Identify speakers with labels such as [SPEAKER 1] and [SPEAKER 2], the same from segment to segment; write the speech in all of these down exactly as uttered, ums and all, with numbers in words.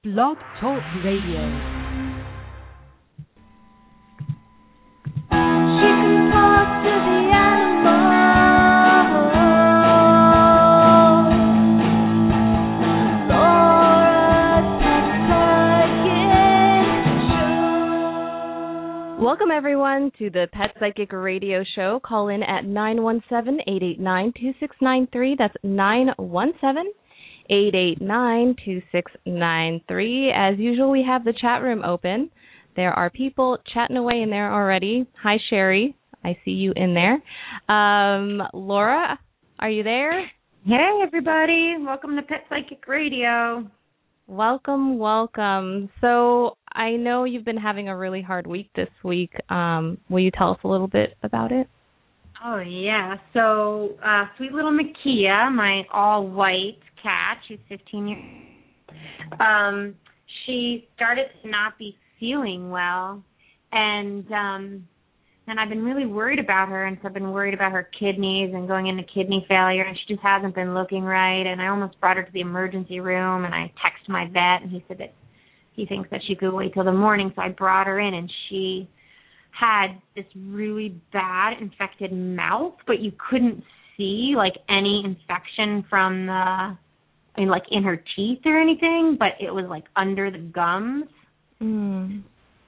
[SPEAKER 1] Blog Talk Radio. Welcome, everyone, to the Pet Psychic Radio Show. Call in at nine one seven, eight eight nine, two six nine three. That's nine one seven, eight eight nine, two six nine three. As usual, we have the chat room open. There are people chatting away in there already. Hi, Sherry. I see you in there. Um, Laura, are you there?
[SPEAKER 2] Hey, everybody. Welcome to Pet Psychic Radio.
[SPEAKER 1] Welcome, welcome. So I know you've been having a really hard week this week. Um, will you tell us a little bit about it?
[SPEAKER 2] Oh, yeah. So uh, sweet little Makia, my all-white cat, she's fifteen years old, um, she started to not be feeling well, and um, and I've been really worried about her, and so I've been worried about her kidneys and going into kidney failure, and she just hasn't been looking right, and I almost brought her to the emergency room, and I texted my vet, and he said that he thinks that she could wait till the morning, so I brought her in, and she had this really bad infected mouth, but you couldn't see, like, any infection from the, I mean, like, in her teeth or anything, but it was, like, under the gums.
[SPEAKER 1] Mm.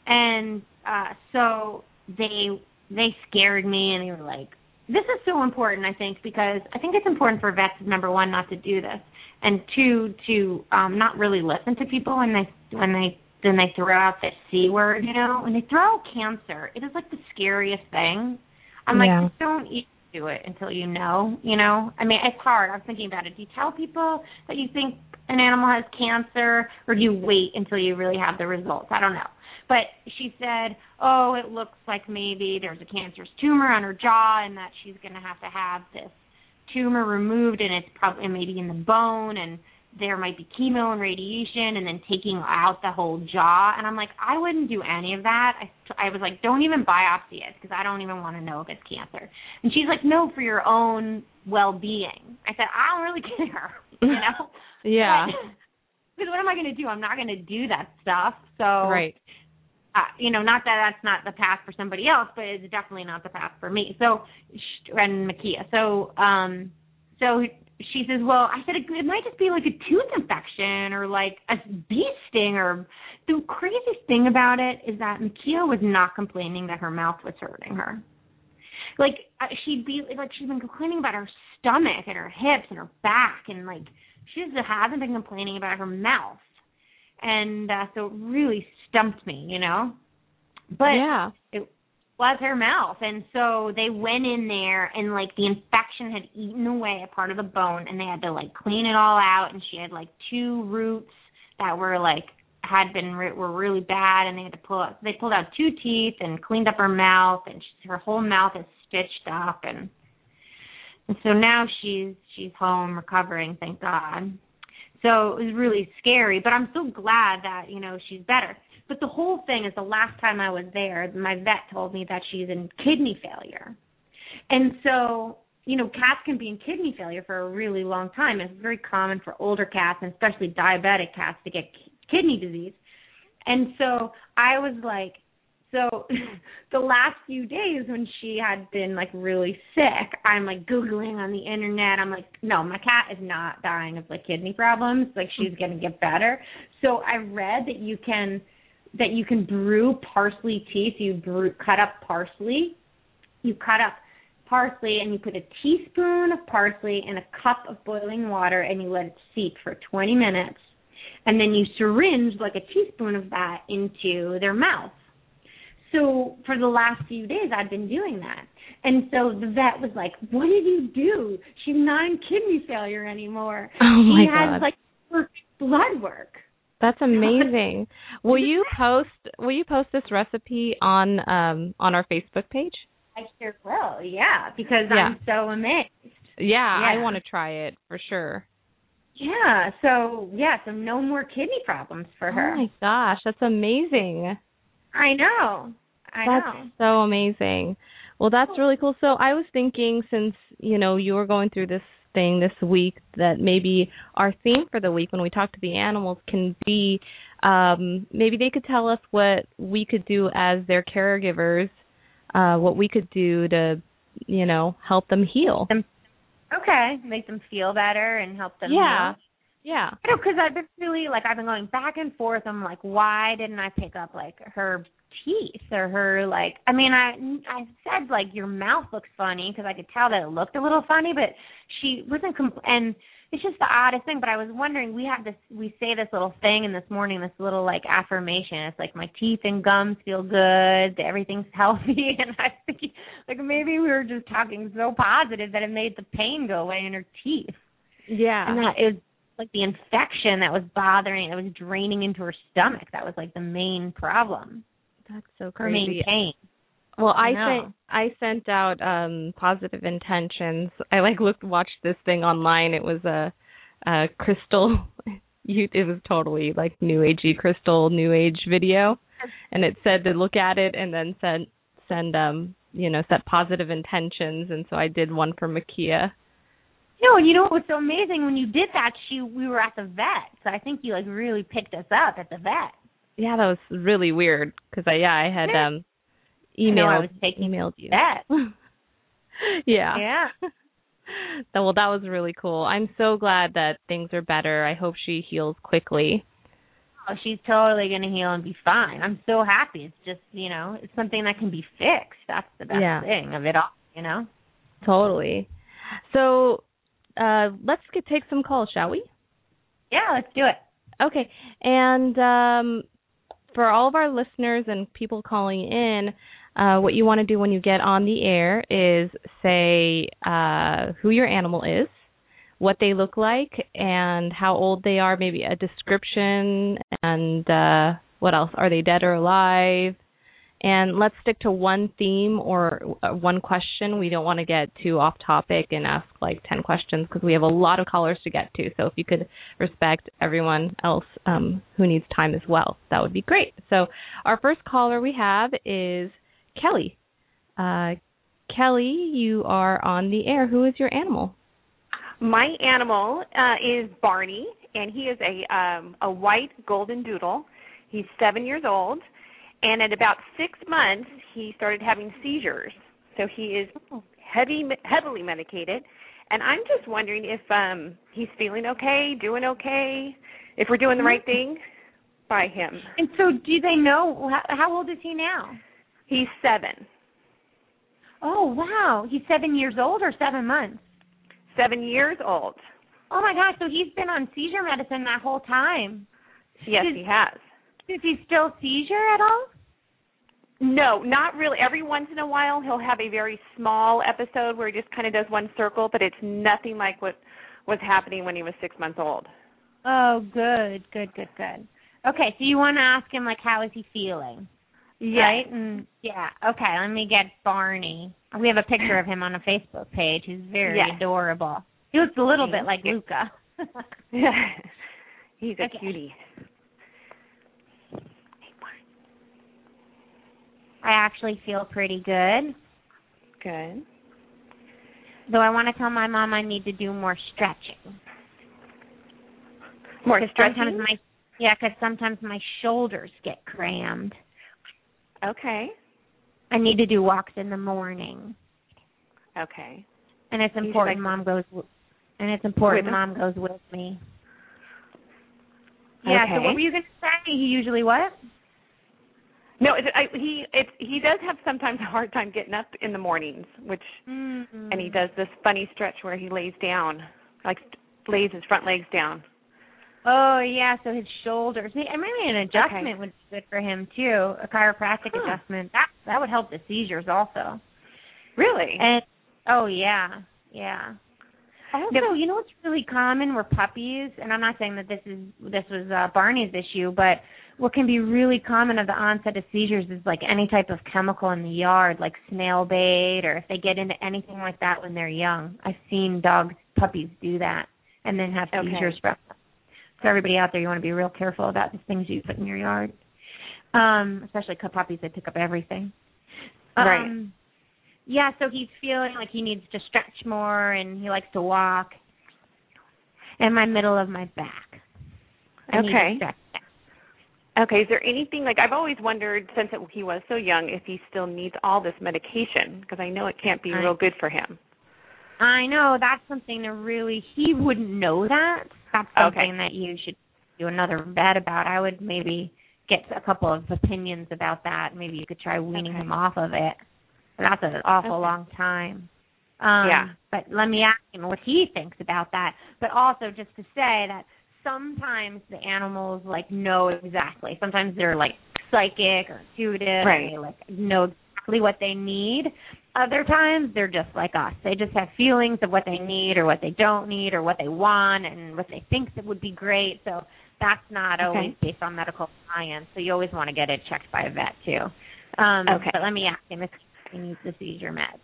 [SPEAKER 2] And uh, so they they scared me, and they were like, this is so important, I think, because I think it's important for vets, number one, not to do this, and two, to um, not really listen to people when they when they then they throw out the C word, you know. When they throw out cancer, it is like the scariest thing. I'm
[SPEAKER 1] yeah.
[SPEAKER 2] like, just don't even do it until you know, you know. I mean, it's hard. I was thinking about it. Do you tell people that you think an animal has cancer, or do you wait until you really have the results? I don't know. But she said, oh, it looks like maybe there's a cancerous tumor on her jaw and that she's going to have to have this tumor removed, and it's probably maybe in the bone, and there might be chemo and radiation and then taking out the whole jaw. And I'm like, I wouldn't do any of that. I, I was like, don't even biopsy it because I don't even want to know if it's cancer. And she's like, no, for your own well-being. I said, I don't really care, you know?
[SPEAKER 1] yeah.
[SPEAKER 2] Because what am I going to do? I'm not going to do that stuff. So,
[SPEAKER 1] right.
[SPEAKER 2] Uh, you know, not that that's not the path for somebody else, but it's definitely not the path for me. So, and Makia. So, um, so she says, well, I said, it, it might just be like a tooth infection or like a bee sting. Or the craziest thing about it is that Makia was not complaining that her mouth was hurting her. Like, uh, she'd be like, she's been complaining about her stomach and her hips and her back, and like, she just hasn't been complaining about her mouth. And uh, so it really stumped me, you know. But
[SPEAKER 1] yeah.
[SPEAKER 2] it was her mouth. And so they went in there, and, like, the infection had eaten away a part of the bone, and they had to, like, clean it all out. And she had, like, two roots that were, like, had been, were really bad, and they had to pull out, they pulled out two teeth and cleaned up her mouth, and she, her whole mouth is stitched up. And, and so now she's she's home recovering, thank God. So it was really scary, but I'm so glad that, you know, she's better. But the whole thing is, the last time I was there, my vet told me that she's in kidney failure. And so, you know, cats can be in kidney failure for a really long time. It's very common for older cats, and especially diabetic cats, to get kidney disease. And so I was like, so the last few days when she had been, like, really sick, I'm, like, Googling on the Internet. I'm like, no, my cat is not dying of, like, kidney problems. Like, she's going to get better. So I read that you can that you can brew parsley tea. So you brew, cut up parsley. You cut up parsley, and you put a teaspoon of parsley in a cup of boiling water, and you let it seep for twenty minutes. And then you syringe, like, a teaspoon of that into their mouth. So for the last few days, I've been doing that. And so the vet was like, what did you do? She's not in kidney failure anymore.
[SPEAKER 1] Oh, my
[SPEAKER 2] she
[SPEAKER 1] God.
[SPEAKER 2] has, like, perfect blood work.
[SPEAKER 1] That's amazing. Will you post Will you post this recipe on um, on our Facebook page?
[SPEAKER 2] I sure will, yeah, because
[SPEAKER 1] yeah.
[SPEAKER 2] I'm so amazed.
[SPEAKER 1] Yeah,
[SPEAKER 2] yeah,
[SPEAKER 1] I want to try it for sure.
[SPEAKER 2] Yeah, so, yeah, so no more kidney problems for her.
[SPEAKER 1] Oh, my gosh, that's amazing.
[SPEAKER 2] I know. I
[SPEAKER 1] that's
[SPEAKER 2] know.
[SPEAKER 1] so amazing. Well, that's really cool. So I was thinking, since, you know, you were going through this thing this week, that maybe our theme for the week when we talk to the animals can be um, maybe they could tell us what we could do as their caregivers, uh, what we could do to, you know, help them heal.
[SPEAKER 2] Okay, make them feel better and help them
[SPEAKER 1] yeah.
[SPEAKER 2] heal.
[SPEAKER 1] Yeah.
[SPEAKER 2] I know, because I've been really, like, I've been going back and forth. I'm like, why didn't I pick up, like, her teeth or her, like, I mean, I I said, like, your mouth looks funny because I could tell that it looked a little funny, but she wasn't, compl- and it's just the oddest thing. But I was wondering, we have this, we say this little thing in this morning, this little, like, affirmation. It's like, my teeth and gums feel good, everything's healthy, and I think, like, maybe we were just talking so positive that it made the pain go away in her teeth.
[SPEAKER 1] Yeah.
[SPEAKER 2] And that is, like, the infection that was bothering, that was draining into her stomach. That was, like, the main problem.
[SPEAKER 1] That's so
[SPEAKER 2] Her main
[SPEAKER 1] crazy.
[SPEAKER 2] pain.
[SPEAKER 1] Well, I,
[SPEAKER 2] I
[SPEAKER 1] sent I sent out um, positive intentions. I like looked watched this thing online. It was a, a crystal. It was totally like new agey crystal new age video, and it said to look at it and then send send um you know set positive intentions. And so I did one for Makia.
[SPEAKER 2] No, and you know what was so amazing when you did that? She we were at the vet, so I think you like really picked us up at the vet.
[SPEAKER 1] Yeah, that was really weird because I yeah I had um emailed
[SPEAKER 2] I know I was taking
[SPEAKER 1] emailed you.
[SPEAKER 2] Vet.
[SPEAKER 1] yeah.
[SPEAKER 2] Yeah.
[SPEAKER 1] Well, that was really cool. I'm so glad that things are better. I hope she heals quickly.
[SPEAKER 2] Oh, she's totally gonna heal and be fine. I'm so happy. It's just you know it's something that can be fixed. That's the best
[SPEAKER 1] yeah.
[SPEAKER 2] thing of it all. You know.
[SPEAKER 1] Totally. So. Uh, let's get, take some calls, shall we?
[SPEAKER 2] Yeah, let's do it.
[SPEAKER 1] Okay. And um, for all of our listeners and people calling in, uh, what you want to do when you get on the air is say uh, who your animal is, what they look like, and how old they are, maybe a description, and uh, what else? Are they dead or alive? And let's stick to one theme or uh, one question. We don't want to get too off topic and ask like ten questions because we have a lot of callers to get to. So if you could respect everyone else um, who needs time as well, that would be great. So our first caller we have is Kelly. Uh, Kelly, you are on the air. Who is your animal?
[SPEAKER 3] My animal uh, is Barney, and he is a um, a white golden doodle. He's seven years old. And at about six months, he started having seizures. So he is heavy, heavily medicated. And I'm just wondering if um, he's feeling okay, doing okay, if we're doing the right thing by him.
[SPEAKER 2] And so do they know, how, how old is he now?
[SPEAKER 3] He's seven.
[SPEAKER 2] Oh, wow. He's seven years old or seven months?
[SPEAKER 3] Seven years old.
[SPEAKER 2] Oh, my gosh. So he's been on seizure medicine that whole time.
[SPEAKER 3] Yes,
[SPEAKER 2] Does,
[SPEAKER 3] he has.
[SPEAKER 2] Does he still seizure at all?
[SPEAKER 3] No, not really. Every once in a while, he'll have a very small episode where he just kind of does one circle, but it's nothing like what was happening when he was six months old.
[SPEAKER 2] Oh, good, good, good, good. Okay, so you want to ask him, like, how is he feeling?
[SPEAKER 3] Yes.
[SPEAKER 2] Right? And, yeah, okay, let me get Barney. We have a picture of him on a Facebook page. He's very
[SPEAKER 3] yes.
[SPEAKER 2] adorable. He looks a little bit like Luca.
[SPEAKER 3] He's a
[SPEAKER 2] okay.
[SPEAKER 3] cutie.
[SPEAKER 2] I actually feel pretty good.
[SPEAKER 3] Good.
[SPEAKER 2] Though I want to tell my mom I need to do more stretching.
[SPEAKER 3] More stretching?
[SPEAKER 2] Sometimes my, yeah, because sometimes my shoulders get crammed.
[SPEAKER 3] Okay.
[SPEAKER 2] I need to do walks in the morning.
[SPEAKER 3] Okay.
[SPEAKER 2] And it's important like mom goes and it's important mom goes with me. Yeah,
[SPEAKER 3] okay.
[SPEAKER 2] So what were you going to say? He usually what?
[SPEAKER 3] No, it, I, he it, he does have sometimes a hard time getting up in the mornings, which mm-hmm. and he does this funny stretch where he lays down, like lays his front legs down.
[SPEAKER 2] Oh yeah, so his shoulders. Maybe an adjustment
[SPEAKER 3] okay.
[SPEAKER 2] would be good for him too, a chiropractic huh. adjustment. That that would help the seizures also.
[SPEAKER 3] Really?
[SPEAKER 2] And oh yeah, yeah. Also, you know what's really common were puppies, and I'm not saying that this is this was uh, Barney's issue, but what can be really common of the onset of seizures is like any type of chemical in the yard, like snail bait, or if they get into anything like that when they're young. I've seen dogs, puppies do that, and then have seizures
[SPEAKER 3] okay.
[SPEAKER 2] from them. So everybody out there, you want to be real careful about the things you put in your yard, um, especially puppies that pick up everything.
[SPEAKER 3] Right.
[SPEAKER 2] Um, Yeah, so he's feeling like he needs to stretch more, and he likes to walk. And my middle of my back. I
[SPEAKER 3] okay.
[SPEAKER 2] Need to stretch.
[SPEAKER 3] Okay, is there anything, like I've always wondered since it, he was so young if he still needs all this medication, because I know it can't be
[SPEAKER 2] I,
[SPEAKER 3] real good for him.
[SPEAKER 2] I know, that's something to really, he wouldn't know that. That's something
[SPEAKER 3] okay.
[SPEAKER 2] that you should do another vet about. I would maybe get a couple of opinions about that. Maybe you could try weaning
[SPEAKER 3] okay.
[SPEAKER 2] him off of it. That's an awful
[SPEAKER 3] okay.
[SPEAKER 2] long time. Um,
[SPEAKER 3] yeah.
[SPEAKER 2] But let me ask him what he thinks about that. But also just to say that sometimes the animals like know exactly. Sometimes they're like psychic or intuitive,
[SPEAKER 3] right.
[SPEAKER 2] and they like know exactly what they need. Other times they're just like us. They just have feelings of what they need or what they don't need or what they want and what they think that would be great. So that's not
[SPEAKER 3] okay.
[SPEAKER 2] always based on medical science. So you always want to get it checked by a vet too. Um,
[SPEAKER 3] okay.
[SPEAKER 2] But let me ask him if he needs the seizure meds.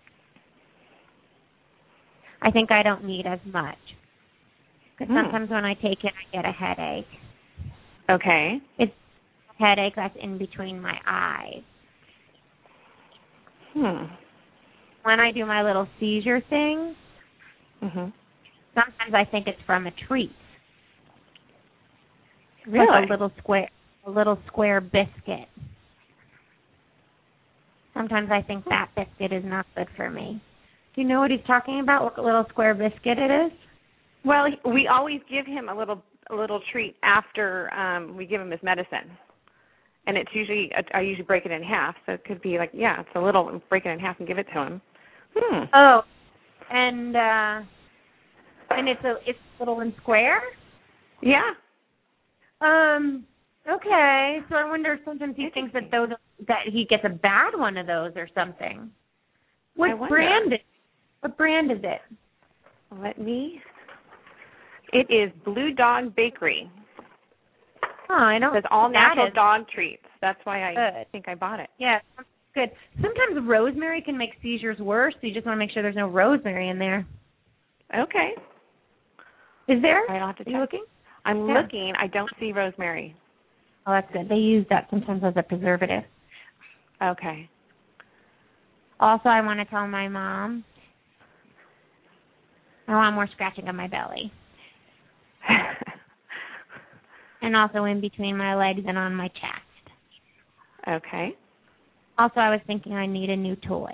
[SPEAKER 2] I think I don't need as much. Because
[SPEAKER 3] hmm.
[SPEAKER 2] sometimes when I take it, I get a headache.
[SPEAKER 3] Okay.
[SPEAKER 2] It's a headache that's in between my eyes.
[SPEAKER 3] Hmm.
[SPEAKER 2] When I do my little seizure thing,
[SPEAKER 3] hmm
[SPEAKER 2] sometimes I think it's from a treat.
[SPEAKER 3] Really?
[SPEAKER 2] Like a little square, a little square biscuit. Sometimes I think that biscuit is not good for me. Do you know what he's talking about? What little square biscuit it is?
[SPEAKER 3] Well, we always give him a little a little treat after um, we give him his medicine, and it's usually I usually break it in half, so it could be like yeah, it's a little break it in half and give it to him. Hmm.
[SPEAKER 2] Oh, and uh, and it's a it's little and square.
[SPEAKER 3] Yeah.
[SPEAKER 2] Um. Okay. So I wonder if sometimes he thinks that those that he gets a bad one of those or something. What brand is what brand is it?
[SPEAKER 3] Let me. It is Blue Dog Bakery.
[SPEAKER 2] Oh, I don't.
[SPEAKER 3] It says all natural
[SPEAKER 2] is,
[SPEAKER 3] dog treats. That's why I
[SPEAKER 2] good.
[SPEAKER 3] think I bought it.
[SPEAKER 2] Yeah, good. Sometimes rosemary can make seizures worse, so you just want to make sure there's no rosemary in there.
[SPEAKER 3] Okay.
[SPEAKER 2] Is there?
[SPEAKER 3] I'll have to check.
[SPEAKER 2] Are you looking?
[SPEAKER 3] I'm
[SPEAKER 2] yeah.
[SPEAKER 3] looking. I don't see rosemary.
[SPEAKER 2] Oh, that's good. They use that sometimes as a preservative.
[SPEAKER 3] Okay.
[SPEAKER 2] Also, I want to tell my mom I want more scratching on my belly. And also in between my legs and on my chest.
[SPEAKER 3] Okay.
[SPEAKER 2] Also, I was thinking I need a new toy.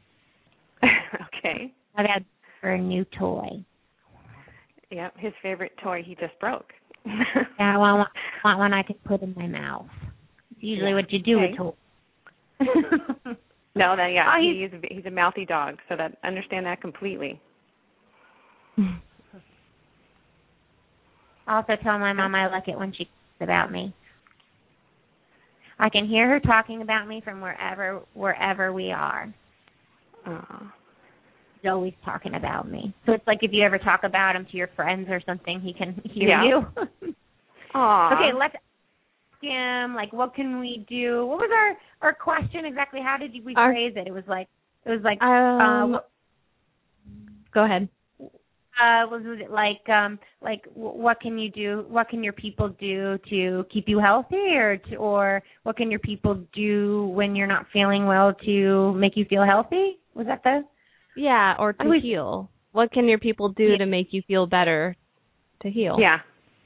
[SPEAKER 3] Okay.
[SPEAKER 2] I've had for a new toy.
[SPEAKER 3] Yep, his favorite toy he just broke.
[SPEAKER 2] Yeah, I want, want one I can put in my mouth. It's usually yeah. what you do
[SPEAKER 3] okay.
[SPEAKER 2] with toys.
[SPEAKER 3] No, that yeah,
[SPEAKER 2] oh,
[SPEAKER 3] he's he's a, he's a mouthy dog, so that understand that completely.
[SPEAKER 2] Also tell my mom I like it when she talks about me. I can hear her talking about me from wherever wherever we are.
[SPEAKER 3] Aww.
[SPEAKER 2] She's always talking about me. So it's like if you ever talk about him to your friends or something, he can hear
[SPEAKER 3] yeah.
[SPEAKER 2] you.
[SPEAKER 3] Aww.
[SPEAKER 2] Okay, let's ask him, like, what can we do? What was our, our question exactly? How did we
[SPEAKER 1] our,
[SPEAKER 2] phrase it? It was like, it was like,
[SPEAKER 1] um,
[SPEAKER 2] uh,
[SPEAKER 1] go ahead.
[SPEAKER 2] Uh, was it like, um, like, what can you do? What can your people do to keep you healthy, or to, or what can your people do when you're not feeling well to make you feel healthy? Was that the?
[SPEAKER 1] Yeah, or to
[SPEAKER 2] was,
[SPEAKER 1] heal. What can your people do
[SPEAKER 2] yeah.
[SPEAKER 1] to make you feel better to heal?
[SPEAKER 3] Yeah.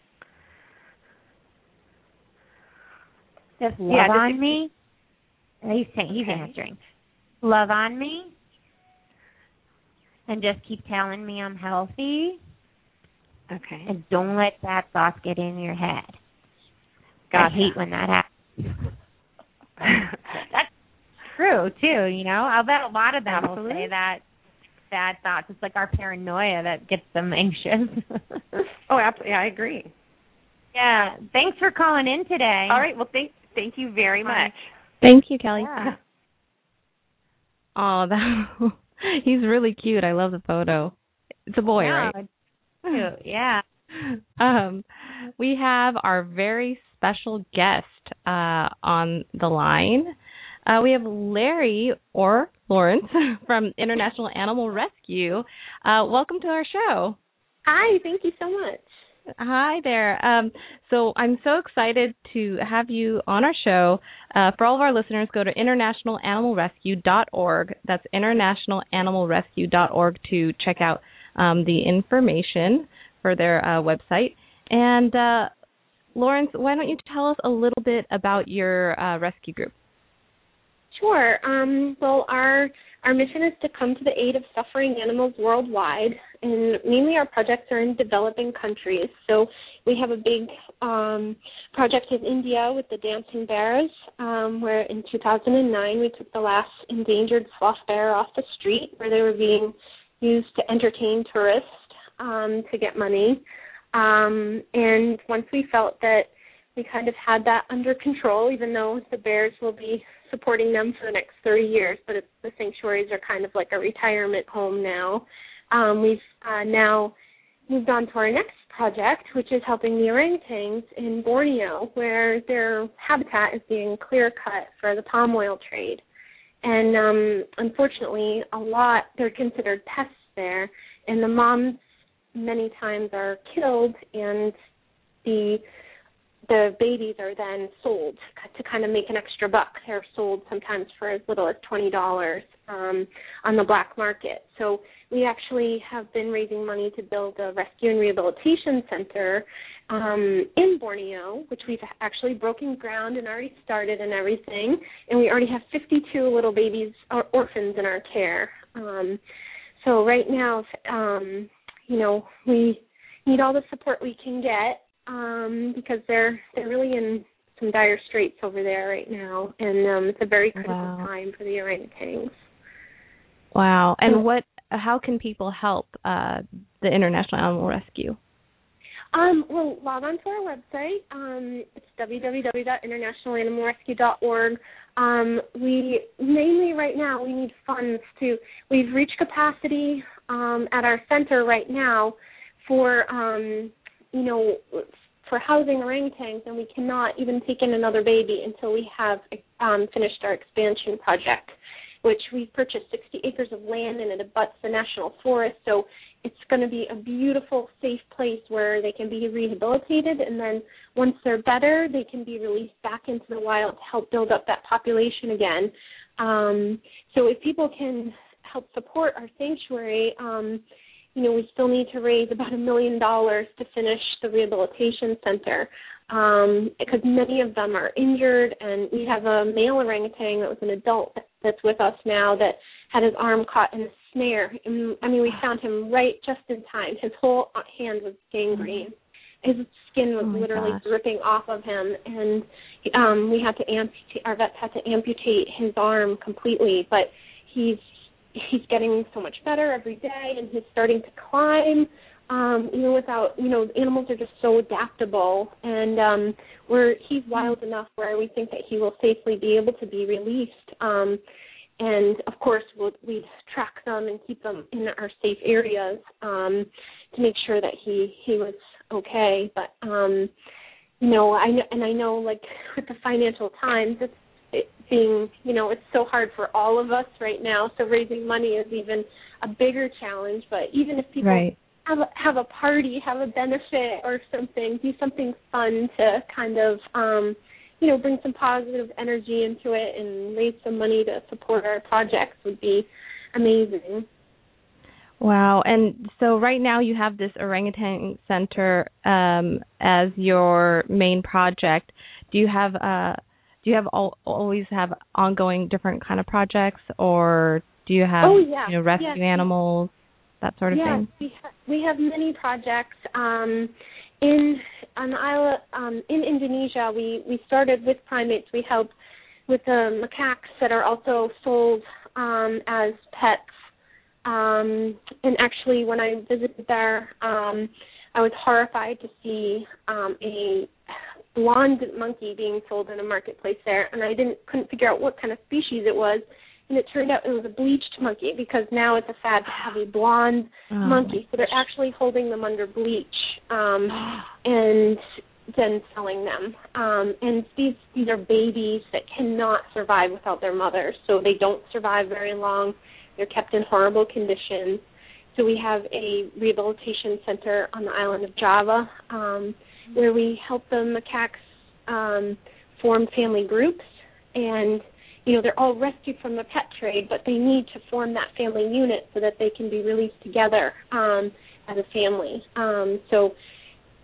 [SPEAKER 2] Just love
[SPEAKER 3] yeah,
[SPEAKER 2] on
[SPEAKER 3] just,
[SPEAKER 2] me. He's saying, he's
[SPEAKER 3] okay.
[SPEAKER 2] answering. Love on me. And just keep telling me I'm healthy.
[SPEAKER 3] Okay.
[SPEAKER 2] And don't let that thought get in your head.
[SPEAKER 3] Gotcha.
[SPEAKER 2] I hate when that happens. That's true, too, you know. I'll bet a lot of them
[SPEAKER 3] Absolutely.
[SPEAKER 2] will say that bad thoughts. It's like our paranoia that gets them anxious.
[SPEAKER 3] Oh, absolutely. Yeah, I agree.
[SPEAKER 2] Yeah. Thanks for calling in today.
[SPEAKER 3] All right. Well, thank, thank you very much.
[SPEAKER 1] Thank you, Kelly.
[SPEAKER 3] Yeah.
[SPEAKER 1] Oh, that... He's really cute. I love the photo. It's a boy,
[SPEAKER 2] yeah,
[SPEAKER 1] right?
[SPEAKER 2] Cute. Yeah.
[SPEAKER 1] Um, we have our very special guest uh, on the line. Uh, we have Larry or Lawrence from International Animal Rescue. Uh, welcome to our show.
[SPEAKER 4] Hi. Thank you so much.
[SPEAKER 1] Hi there. Um, so I'm so excited to have you on our show. Uh, for all of our listeners, go to international animal rescue dot org. That's international animal rescue dot org to check out um, the information for their uh, website. And uh, Lawrence, why don't you tell us a little bit about your uh, rescue group?
[SPEAKER 4] Sure. Um, well, our our mission is to come to the aid of suffering animals worldwide, and mainly our projects are in developing countries. So we have a big um, project in India with the dancing bears, um, where in two thousand nine we took the last endangered sloth bear off the street where they were being used to entertain tourists um, to get money. Um, and once we felt that we kind of had that under control, even though the bears will be supporting them for the next thirty years, but it's, the sanctuaries are kind of like a retirement home now. Um, we've uh, now moved on to our next project, which is helping the orangutans in Borneo, where their habitat is being clear-cut for the palm oil trade. And um, unfortunately, a lot, they're considered pests there, and the moms many times are killed, and the the babies are then sold to kind of make an extra buck. They're sold sometimes for as little as twenty dollars um, on the black market. So we actually have been raising money to build a rescue and rehabilitation center um, in Borneo, which we've actually broken ground and already started and everything. And we already have fifty-two little babies or orphans in our care. Um, so right now, um, you know, we need all the support we can get. Um, because they're they're really in some dire straits over there right now, and um, it's a very critical wow. time for the orangutans.
[SPEAKER 1] Wow! And so, what? How can people help uh, the International Animal Rescue?
[SPEAKER 4] Um, well, log on to our website. Um, it's w w w dot international animal rescue dot org. Um, we mainly right now we need funds to. We've reached capacity um, at our center right now for. Um, you know, for housing orangutans, and we cannot even take in another baby until we have um, finished our expansion project, which we've purchased sixty acres of land, and it abuts the national forest, so it's going to be a beautiful, safe place where they can be rehabilitated, and then once they're better, they can be released back into the wild to help build up that population again. Um, so if people can help support our sanctuary, um, you know, we still need to raise about a million dollars to finish the rehabilitation center um, because many of them are injured, and we have a male orangutan that was an adult that's with us now that had his arm caught in a snare. And, I mean, we found him right just in time. His whole hand was gangrene. His skin was oh literally gosh. dripping off of him, and um, we had to amputate, our vets had to amputate his arm completely, but he's He's getting so much better every day, and he's starting to climb. Um, you know, without you know, animals are just so adaptable, and um, we're he's wild enough where we think that he will safely be able to be released. Um, and of course, we'll, we track them and keep them in our safe areas um, to make sure that he he was okay. But um, you know, I know, and I know, like with the financial times, it's It being, you know, it's so hard for all of us right now, so raising money is even a bigger challenge. But even if people right. have, a, have a party, have a benefit or something, do something fun to kind of, um, you know, bring some positive energy into it and raise some money to support our projects would be amazing.
[SPEAKER 1] Wow. And so right now you have this orangutan center um, as your main project. Do you have uh Do you have all, always have ongoing different kind of projects, or do you have
[SPEAKER 4] oh, yeah.
[SPEAKER 1] you know, rescue
[SPEAKER 4] yes.
[SPEAKER 1] animals, that sort of
[SPEAKER 4] yes,
[SPEAKER 1] thing?
[SPEAKER 4] Yes, we, ha- we have many projects. Um, in on the island, um, in Indonesia, we, we started with primates. We help with the macaques that are also sold um, as pets. Um, and actually, when I visited there, um, I was horrified to see um, a blonde monkey being sold in a marketplace there, and I didn't couldn't figure out what kind of species it was, and it turned out it was a bleached monkey because now it's a fad to have a blonde oh, monkey, so they're actually holding them under bleach um, and then selling them. Um, and these these are babies that cannot survive without their mothers, so they don't survive very long. They're kept in horrible conditions. So we have a rehabilitation center on the island of Java um, where we help the macaques um, form family groups. And, you know, they're all rescued from the pet trade, but they need to form that family unit so that they can be released together um, as a family. Um, so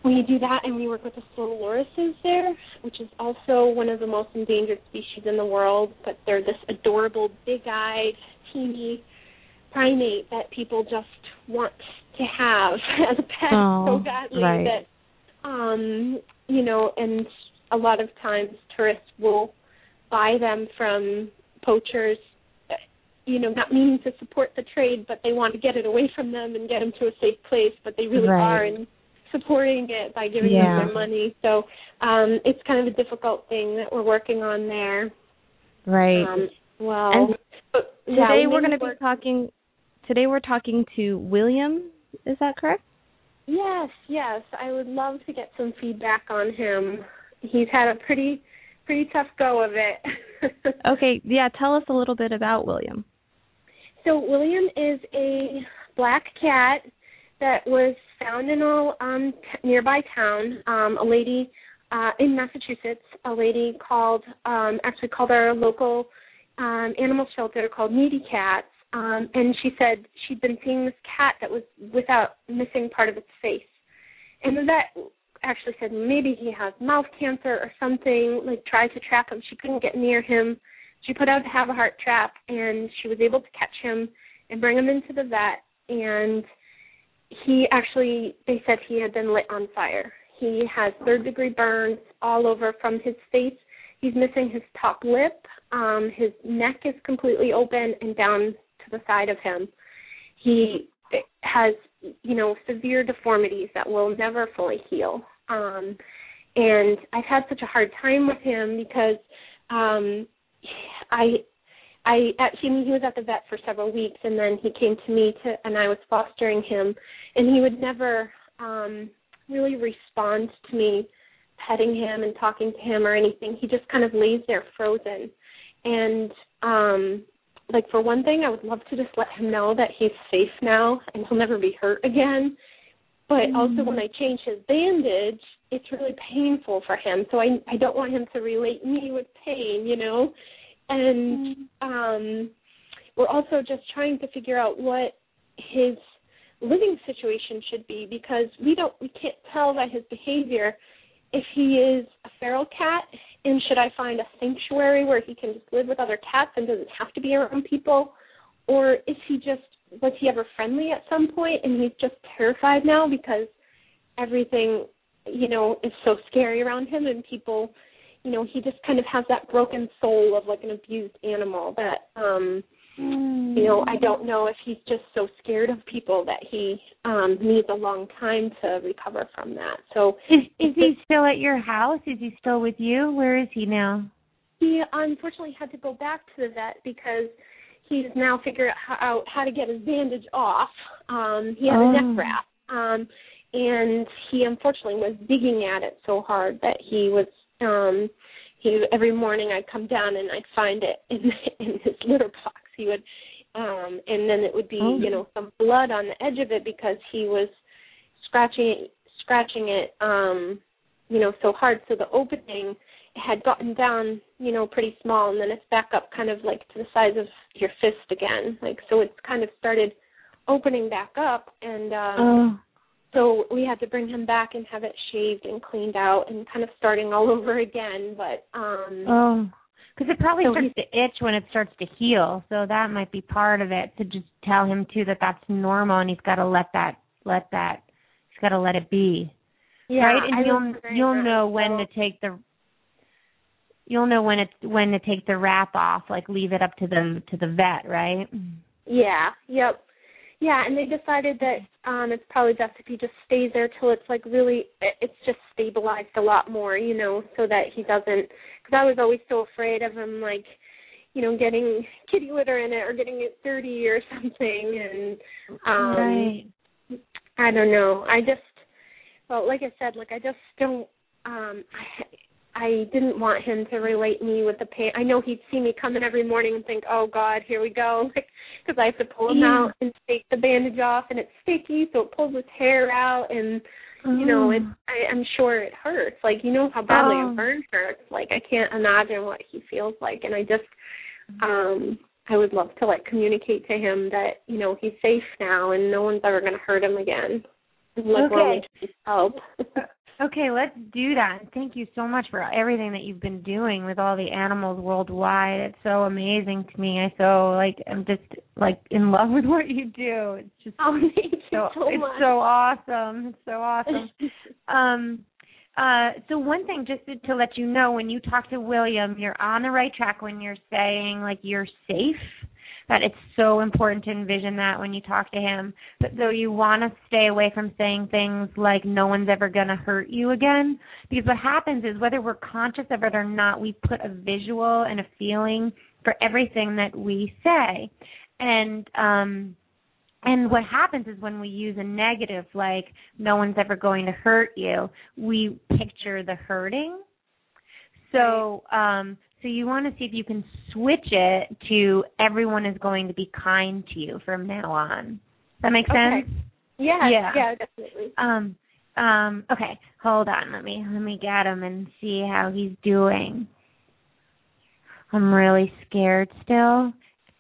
[SPEAKER 4] we do that, and we work with the Sololorises there, which is also one of the most endangered species in the world, but they're this adorable, big-eyed, teeny primate that people just want to have as a pet
[SPEAKER 1] oh,
[SPEAKER 4] so badly
[SPEAKER 1] right.
[SPEAKER 4] that, um, you know, and a lot of times tourists will buy them from poachers, you know, not meaning to support the trade, but they want to get it away from them and get them to a safe place, but they really
[SPEAKER 1] right.
[SPEAKER 4] are and supporting it by giving
[SPEAKER 1] yeah.
[SPEAKER 4] them their money. So um, it's kind of a difficult thing that we're working on there.
[SPEAKER 1] Right.
[SPEAKER 4] Um, well,
[SPEAKER 1] and
[SPEAKER 4] but,
[SPEAKER 1] today
[SPEAKER 4] yeah,
[SPEAKER 1] we're going to be
[SPEAKER 4] work-
[SPEAKER 1] talking. Today we're talking to William. Is that correct?
[SPEAKER 4] Yes, yes. I would love to get some feedback on him. He's had a pretty, pretty tough go of it.
[SPEAKER 1] Okay. Yeah. Tell us a little bit about William.
[SPEAKER 4] So William is a black cat that was found in a um, t- nearby town. Um, a lady uh, in Massachusetts, a lady called, um, actually called our local um, animal shelter called Needy Cats, um, and she said she'd been seeing this cat that was without missing part of its face. And the vet actually said maybe he has mouth cancer or something, like tried to trap him. She couldn't get near him. She put out a have a heart trap, and she was able to catch him and bring him into the vet, and he actually, they said he had been lit on fire. He has third-degree burns all over from his face. He's missing his top lip. Um, his neck is completely open and down to the side of him. He has, you know, severe deformities that will never fully heal. Um, and I've had such a hard time with him because um, I... I he, he was at the vet for several weeks, and then he came to me to, and I was fostering him, and he would never um, really respond to me petting him and talking to him or anything. He just kind of lays there frozen. And, um, like, for one thing, I would love to just let him know that he's safe now and he'll never be hurt again. But mm-hmm. also when I change his bandage, it's really painful for him. So I, I don't want him to relate me with pain, you know. And um, we're also just trying to figure out what his living situation should be, because we don't, we can't tell by his behavior if he is a feral cat, and should I find a sanctuary where he can just live with other cats and doesn't have to be around people, or is he just, was he ever friendly at some point and he's just terrified now because everything, you know, is so scary around him, and people, you know, he just kind of has that broken soul of like an abused animal that, um, mm. you know, I don't know if he's just so scared of people that he um, needs a long time to recover from that. So
[SPEAKER 2] is, is he still at your house? Is he still with you? Where is he now?
[SPEAKER 4] He unfortunately had to go back to the vet because he's now figured out how, how to get his bandage off. Um, he had oh. a neck wrap, um, and he unfortunately was digging at it so hard that he was, Um, he every morning I'd come down and I'd find it in, in his litter box. He would, um, and then it would be oh. you know some blood on the edge of it because he was scratching it, scratching it, um, you know, so hard. So the opening had gotten down, you know, pretty small, and then it's back up kind of like to the size of your fist again. Like so, it's kind of started opening back up, and. Um, oh. So we had to bring him back and have it shaved and cleaned out and kind of starting all over again. But um,
[SPEAKER 2] oh, because it probably
[SPEAKER 4] so
[SPEAKER 2] starts to itch when it starts to heal. So that might be part of it. To just tell him too that that's normal, and he's got to let that let that he's got to let it be.
[SPEAKER 4] Yeah,
[SPEAKER 2] right, and
[SPEAKER 4] I
[SPEAKER 2] you'll you'll know when to take the you'll know when it's when to take the wrap off. Like leave it up to the to the vet, right?
[SPEAKER 4] Yeah. Yep. Yeah, and they decided that um, it's probably best if he just stays there till it's like really, it's just stabilized a lot more, you know, so that he doesn't, because I was always so afraid of him, like, you know, getting kitty litter in it or getting it dirty or something, and um,
[SPEAKER 2] right.
[SPEAKER 4] I don't know. I just, well, like I said, like I just don't, um, I, I didn't want him to relate me with the pain. I know he'd see me come in every morning and think, oh, God, here we go, because I have to pull him yeah. out and take the bandage off, and it's sticky, so it pulls his hair out, and, oh. you know, it, I, I'm sure it hurts. Like, you know how badly oh. a burn hurts. Like, I can't imagine what he feels like, and I just, um, I would love to, like, communicate to him that, you know, he's safe now and no one's ever going to hurt him again. like
[SPEAKER 2] okay.
[SPEAKER 4] where we can help.
[SPEAKER 2] Okay, let's do that. Thank you so much for everything that you've been doing with all the animals worldwide. It's so amazing to me. I so like I'm just like in love with what you do. It's just
[SPEAKER 4] oh, thank you
[SPEAKER 2] so,
[SPEAKER 4] so
[SPEAKER 2] it's
[SPEAKER 4] much.
[SPEAKER 2] so awesome. It's so awesome. um, uh, so one thing, just to, to let you know, when you talk to William, you're on the right track when you're saying like you're safe. That it's so important to envision that when you talk to him. But so you want to stay away from saying things like no one's ever going to hurt you again. Because what happens is whether we're conscious of it or not, we put a visual and a feeling for everything that we say. And um, and what happens is when we use a negative like no one's ever going to hurt you, we picture the hurting. So um, so you want to see if you can switch it to everyone is going to be kind to you from now on. Does that make sense?
[SPEAKER 4] Okay. Yeah,
[SPEAKER 2] yeah,
[SPEAKER 4] yeah, definitely.
[SPEAKER 2] Um, um, okay, hold on. Let me let me get him and see how he's doing. I'm really scared still.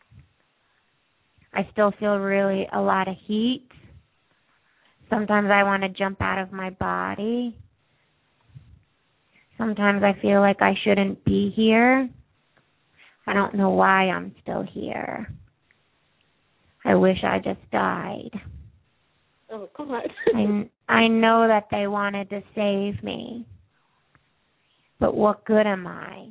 [SPEAKER 2] I still feel really a lot of heat. Sometimes I want to jump out of my body. Sometimes I feel like I shouldn't be here. I don't know why I'm still here. I wish I just died.
[SPEAKER 4] Oh, God.
[SPEAKER 2] I, I know that they wanted to save me. But what good am I?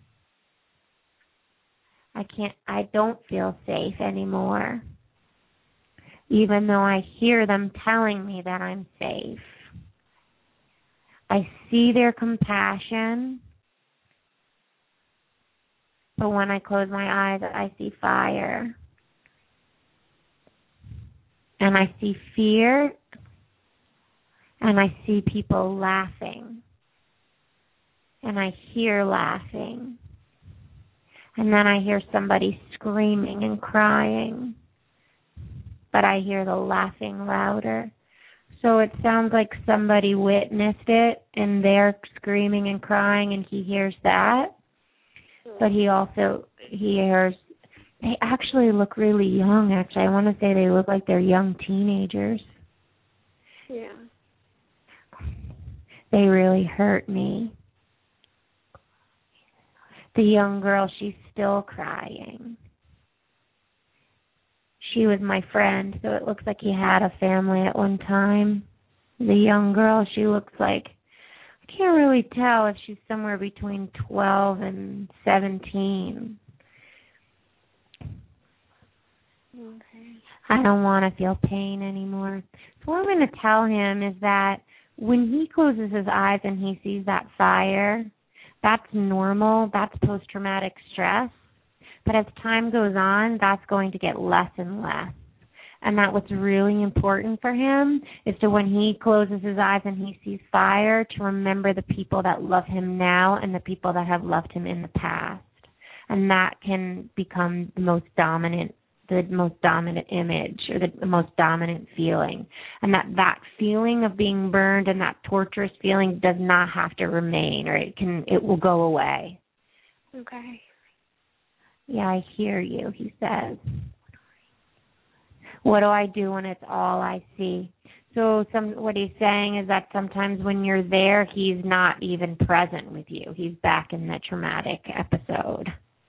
[SPEAKER 2] I can't, I don't feel safe anymore. Even though I hear them telling me that I'm safe. I see their compassion, but when I close my eyes, I see fire. And I see fear, and I see people laughing. And I hear laughing. And then I hear somebody screaming and crying, but I hear the laughing louder. So it sounds like somebody witnessed it, and they're screaming and crying, and he hears that. But he also, he hears, they actually look really young, actually. I want to say they look like they're young teenagers.
[SPEAKER 4] Yeah.
[SPEAKER 2] They really hurt me. The young girl, she's still crying. She was my friend, so it looks like he had a family at one time. The young girl, she looks like, I can't really tell if she's somewhere between twelve and seventeen.
[SPEAKER 4] Okay.
[SPEAKER 2] I don't want to feel pain anymore. So what I'm going to tell him is that when he closes his eyes and he sees that fire, that's normal. That's post-traumatic stress. But as time goes on, that's going to get less and less. And that what's really important for him is to, when he closes his eyes and he sees fire, to remember the people that love him now and the people that have loved him in the past. And that can become the most dominant, the most dominant image or the, the most dominant feeling. And that, that feeling of being burned and that torturous feeling does not have to remain, or it can, it will go away.
[SPEAKER 4] Okay.
[SPEAKER 2] Yeah, I hear you, he says. What do I do when it's all I see? So some what he's saying is that sometimes when you're there, he's not even present with you. He's back in the traumatic episode.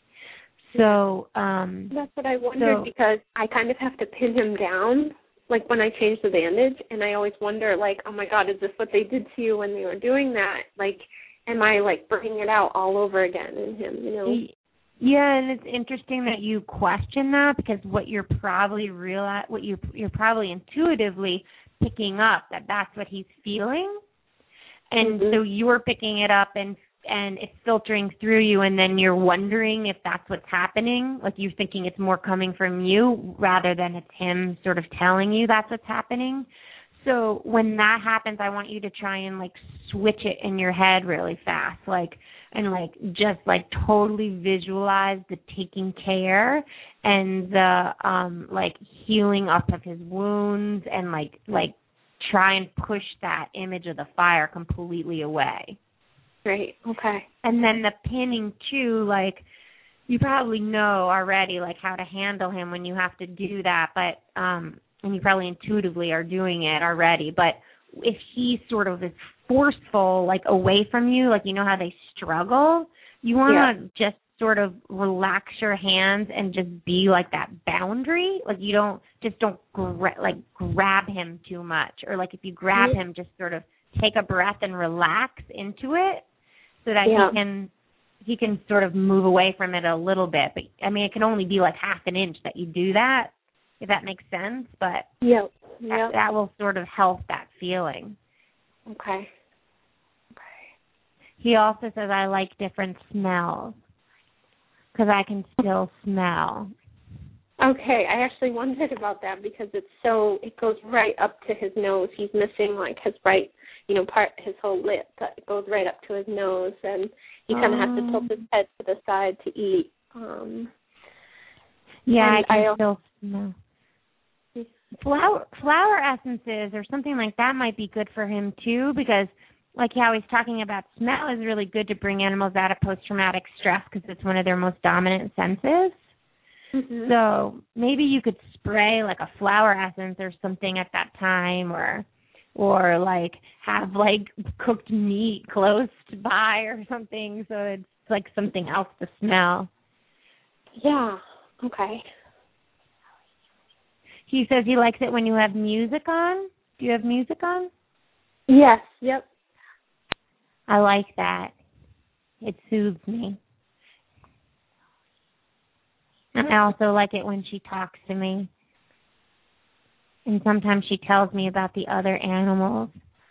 [SPEAKER 2] So um,
[SPEAKER 4] that's what I wondered,
[SPEAKER 2] so,
[SPEAKER 4] because I kind of have to pin him down, like when I change the bandage, and I always wonder, like, oh my God, is this what they did to you when they were doing that? Like, am I like bringing it out all over again in him? You know.
[SPEAKER 2] He, Yeah, and it's interesting that you question that, because what you're probably real what you you're probably intuitively picking up that that's what he's feeling, and mm-hmm. so you're picking it up and and it's filtering through you, and then you're wondering if that's what's happening. Like you're thinking it's more coming from you rather than it's him sort of telling you that's what's happening. So when that happens, I want you to try and like switch it in your head really fast, like. And, like, just, like, totally visualize the taking care and the, um, like, healing up of his wounds and, like, like try and push that image of the fire completely away.
[SPEAKER 4] Great. Okay.
[SPEAKER 2] And then the pinning, too, like, you probably know already, like, how to handle him when you have to do that. But um, and you probably intuitively are doing it already, but if he sort of is forceful, like away from you, like you know how they struggle, you want to yeah. just sort of relax your hands and just be like that boundary. Like you don't, just don't gra- like grab him too much. Or like if you grab mm-hmm. him, just sort of take a breath and relax into it so that yeah. he can, he can sort of move away from it a little bit. But I mean, it can only be like half an inch that you do that, if that makes sense. But
[SPEAKER 4] yeah,
[SPEAKER 2] that,
[SPEAKER 4] yeah.
[SPEAKER 2] that will sort of help that feeling.
[SPEAKER 4] Okay.
[SPEAKER 2] He also says, I like different smells because I can still smell.
[SPEAKER 4] Okay, I actually wondered about that because it's so, it goes right up to his nose. He's missing like his right, you know, part, his whole lip, but it goes right up to his nose, and he kind of um, has to tilt his head to the side to eat. Um,
[SPEAKER 2] yeah, I can I, still smell. Flower, flower essences or something like that might be good for him too, because like how he's talking about smell is really good to bring animals out of post-traumatic stress because it's one of their most dominant senses. Mm-hmm. So maybe you could spray like a flower essence or something at that time, or or like have like cooked meat close by or something, so it's like something else to smell.
[SPEAKER 4] Yeah, okay.
[SPEAKER 2] He says he likes it when you have music on. Do you have music on?
[SPEAKER 4] Yes, yep.
[SPEAKER 2] I like that. It soothes me. And I also like it when she talks to me. And sometimes she tells me about the other animals.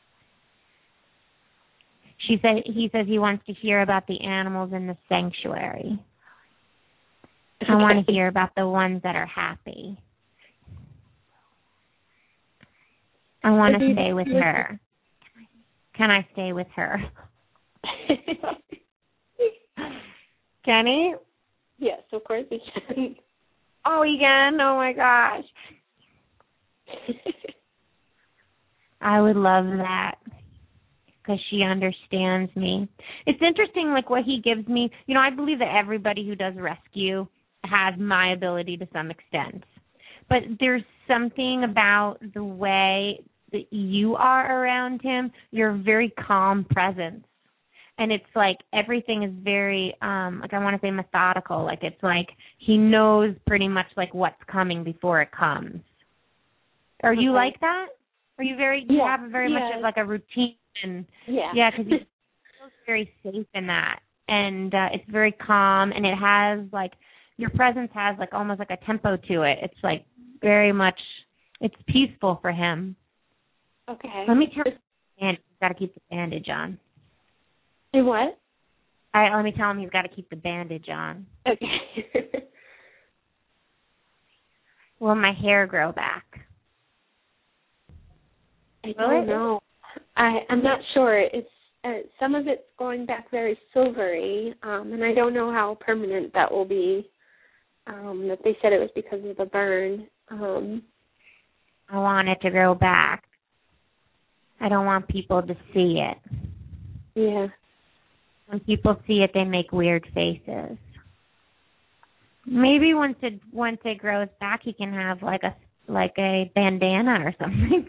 [SPEAKER 2] She said he says he wants to hear about the animals in the sanctuary. Okay. I want to hear about the ones that are happy. I want to stay with her. Can I stay with her? Can he?
[SPEAKER 4] Yes, of course he can.
[SPEAKER 2] Oh, he can? Oh, my gosh. I would love that because she understands me. It's interesting, like, what he gives me. You know, I believe that everybody who does rescue has my ability to some extent. But there's something about the way that you are around him. You're a very calm presence. And it's like everything is very, um, like I want to say methodical. Like it's like he knows pretty much like what's coming before it comes. Are okay. you like that? Are you very, do you
[SPEAKER 4] yeah.
[SPEAKER 2] have very
[SPEAKER 4] yeah.
[SPEAKER 2] much of like a routine? And,
[SPEAKER 4] yeah.
[SPEAKER 2] Yeah, because he feels very safe in that. And uh, it's very calm, and it has like, your presence has like almost like a tempo to it. It's like very much, it's peaceful for him.
[SPEAKER 4] Okay.
[SPEAKER 2] Let me tell you, and he's got to keep the bandage on.
[SPEAKER 4] And what?
[SPEAKER 2] All right, let me tell him he's got to keep the bandage on.
[SPEAKER 4] Okay.
[SPEAKER 2] Will my hair grow back?
[SPEAKER 4] I don't know. I, I'm not sure. It's uh, some of it's going back very silvery, um, and I don't know how permanent that will be. Um, that they said it was because of the burn. Um,
[SPEAKER 2] I want it to grow back. I don't want people to see it.
[SPEAKER 4] Yeah.
[SPEAKER 2] When people see it, they make weird faces. Maybe once it once it grows back, he can have like a like a bandana or something.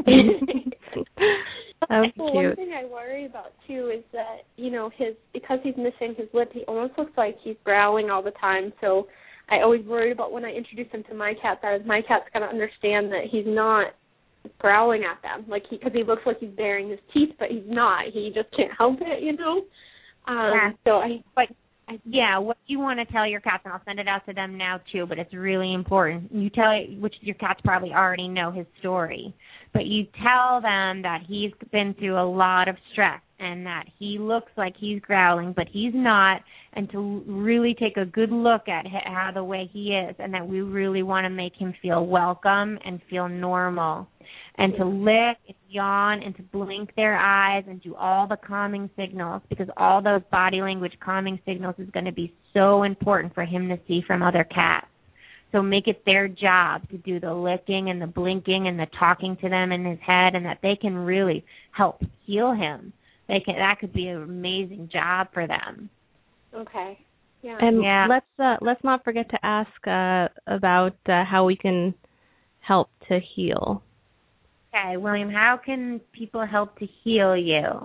[SPEAKER 1] That's
[SPEAKER 4] well,
[SPEAKER 1] cute.
[SPEAKER 4] One thing I worry about too is that you know his because he's missing his lip, he almost looks like he's growling all the time. So I always worry about when I introduce him to my cat that my cat's gonna understand that he's not growling at them, like he because he looks like he's baring his teeth, but he's not. He just can't help it, you know. Um,
[SPEAKER 2] yeah.
[SPEAKER 4] So I,
[SPEAKER 2] but I, yeah, what you want to tell your cats, and I'll send it out to them now too. But it's really important. You tell which your cats probably already know his story, but you tell them that he's been through a lot of stress and that he looks like he's growling, but he's not, and to really take a good look at how the way he is, and that we really want to make him feel welcome and feel normal. And to lick and yawn and to blink their eyes and do all the calming signals, because all those body language calming signals is going to be so important for him to see from other cats. So make it their job to do the licking and the blinking and the talking to them in his head, and that they can really help heal him. They can. That could be an amazing job for them.
[SPEAKER 4] Okay. Yeah.
[SPEAKER 1] And
[SPEAKER 2] yeah.
[SPEAKER 1] let's uh, let's not forget to ask uh, about uh, how we can help to heal?
[SPEAKER 2] Okay, William, how can people help to heal you?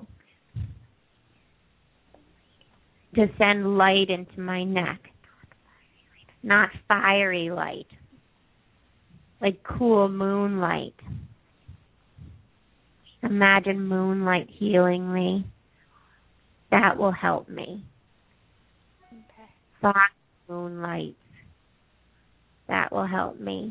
[SPEAKER 2] To send light into my neck. Not fiery light. Like cool moonlight. Imagine moonlight healing me. That will help me.
[SPEAKER 3] Okay.
[SPEAKER 2] Soft moonlight. That will help me.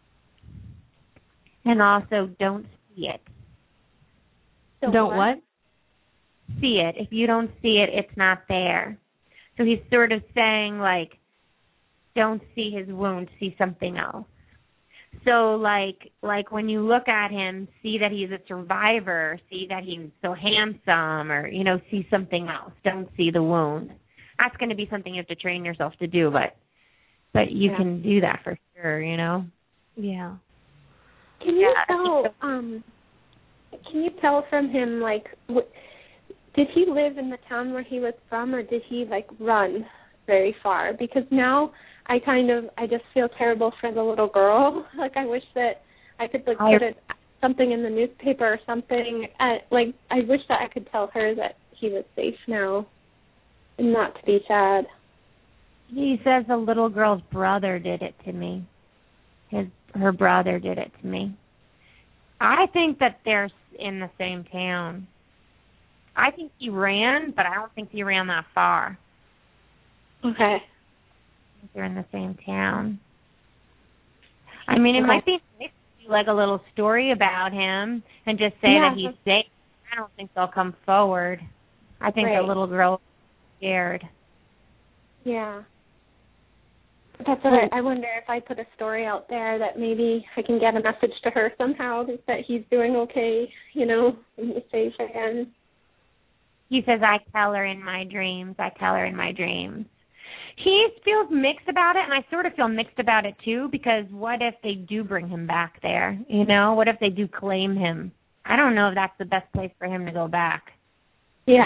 [SPEAKER 2] And also, don't see it.
[SPEAKER 1] Don't, don't what? what?
[SPEAKER 2] See it. If you don't see it, it's not there. So he's sort of saying, like, don't see his wound, see something else. So, like, like when you look at him, see that he's a survivor, see that he's so handsome, or, you know, see something else. Don't see the wound. That's going to be something you have to train yourself to do, but but you yeah. can do that for sure, you know?
[SPEAKER 1] Yeah.
[SPEAKER 4] Can you
[SPEAKER 2] yeah.
[SPEAKER 4] tell, um, can you tell from him, like, w- did he live in the town where he was from, or did he, like, run very far? Because now I kind of, I just feel terrible for the little girl. Like, I wish that I could, like, put it, something in the newspaper or something. Uh, like, I wish that I could tell her that he was safe now and not to be sad.
[SPEAKER 2] He says the little girl's brother did it to me. His her brother did it to me. I think that they're in the same town. I think he ran, but I don't think he ran that far.
[SPEAKER 4] Okay.
[SPEAKER 2] I think they're in the same town. I mean, it
[SPEAKER 4] okay.
[SPEAKER 2] might be nice to do like a little story about him and just say
[SPEAKER 4] yeah.
[SPEAKER 2] that he's safe. I don't think they'll come forward. I think
[SPEAKER 4] right.
[SPEAKER 2] the little girl is scared.
[SPEAKER 4] Yeah. That's what I, I wonder if I put a story out there that maybe I can get a message to her somehow that he's doing okay, you know, and he's safe again.
[SPEAKER 2] He says, I tell her in my dreams. I tell her in my dreams. He feels mixed about it, and I sort of feel mixed about it, too, because what if they do bring him back there? You know, what if they do claim him? I don't know if that's the best place for him to go back.
[SPEAKER 4] Yeah.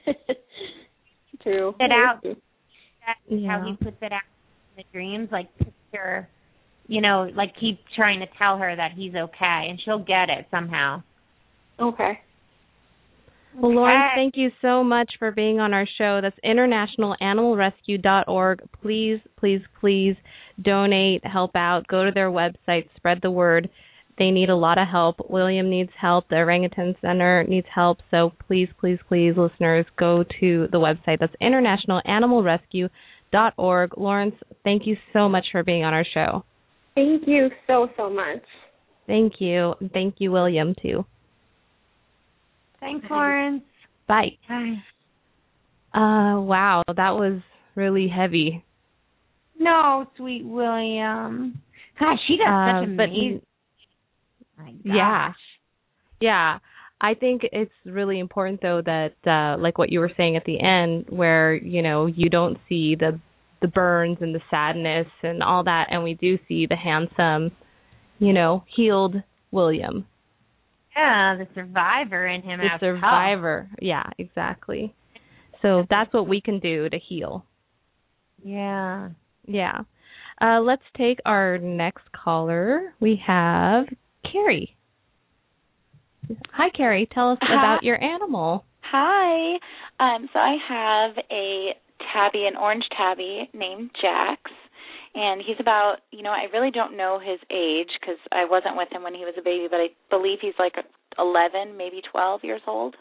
[SPEAKER 4] True.
[SPEAKER 2] It out. That's
[SPEAKER 1] yeah.
[SPEAKER 2] how he puts it out in the dreams, like picture, you know, like keep trying to tell her that he's okay, and she'll get it somehow.
[SPEAKER 4] Okay.
[SPEAKER 1] Well, Lauren, thank you so much for being on our show. That's international animal rescue dot org. Please, please, please donate, help out. Go to their website, spread the word. They need a lot of help. William needs help. The Orangutan Center needs help. So please, please, please, listeners, go to the website. That's international animal rescue dot org. Lawrence, thank you so much for being on our show.
[SPEAKER 4] Thank you so, so much.
[SPEAKER 1] Thank you. Thank you, William, too.
[SPEAKER 2] Thanks, Lawrence.
[SPEAKER 1] Bye.
[SPEAKER 2] Bye.
[SPEAKER 1] Uh, wow, that was really heavy.
[SPEAKER 2] No, sweet William. Gosh, she does
[SPEAKER 1] uh,
[SPEAKER 2] such amazing.
[SPEAKER 1] But,
[SPEAKER 2] My gosh.
[SPEAKER 1] Yeah. Yeah. I think it's really important, though, that, uh, like what you were saying at the end, where, you know, you don't see the the burns and the sadness and all that, and we do see the handsome, you know, healed William.
[SPEAKER 2] Yeah, the survivor in him.
[SPEAKER 1] The survivor. Tough. Yeah, exactly. So that's what we can do to heal.
[SPEAKER 2] Yeah.
[SPEAKER 1] Yeah. Uh, let's take our next caller. We have Carrie. Hi, Carrie. Tell us Hi. about your animal.
[SPEAKER 5] Hi. Um, so I have a tabby, an orange tabby named Jax. And he's about, you know, I really don't know his age because I wasn't with him when he was a baby, but I believe he's like eleven, maybe twelve years old.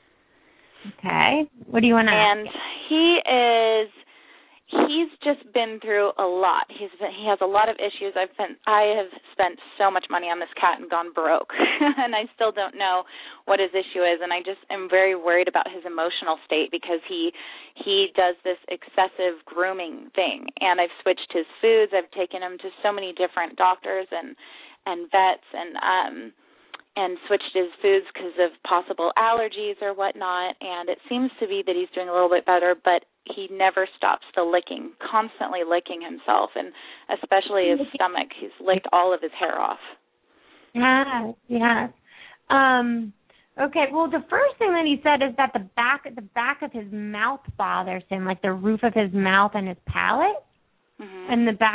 [SPEAKER 2] Okay. What do you want to
[SPEAKER 5] And
[SPEAKER 2] ask?
[SPEAKER 5] he is, he's just been through a lot. He's been, he has a lot of issues. I've been, I have spent so much money on this cat and gone broke, and I still don't know what his issue is. And I just am very worried about his emotional state because he he does this excessive grooming thing. And I've switched his foods. I've taken him to so many different doctors and and vets and um and switched his foods because of possible allergies or whatnot. And it seems to be that he's doing a little bit better, but he never stops the licking, constantly licking himself, and especially his stomach. He's licked all of his hair off.
[SPEAKER 2] Yeah, yeah. Um, okay, well, the first thing that he said is that the back, the back of his mouth bothers him, like the roof of his mouth and his palate,
[SPEAKER 5] mm-hmm.
[SPEAKER 2] and the back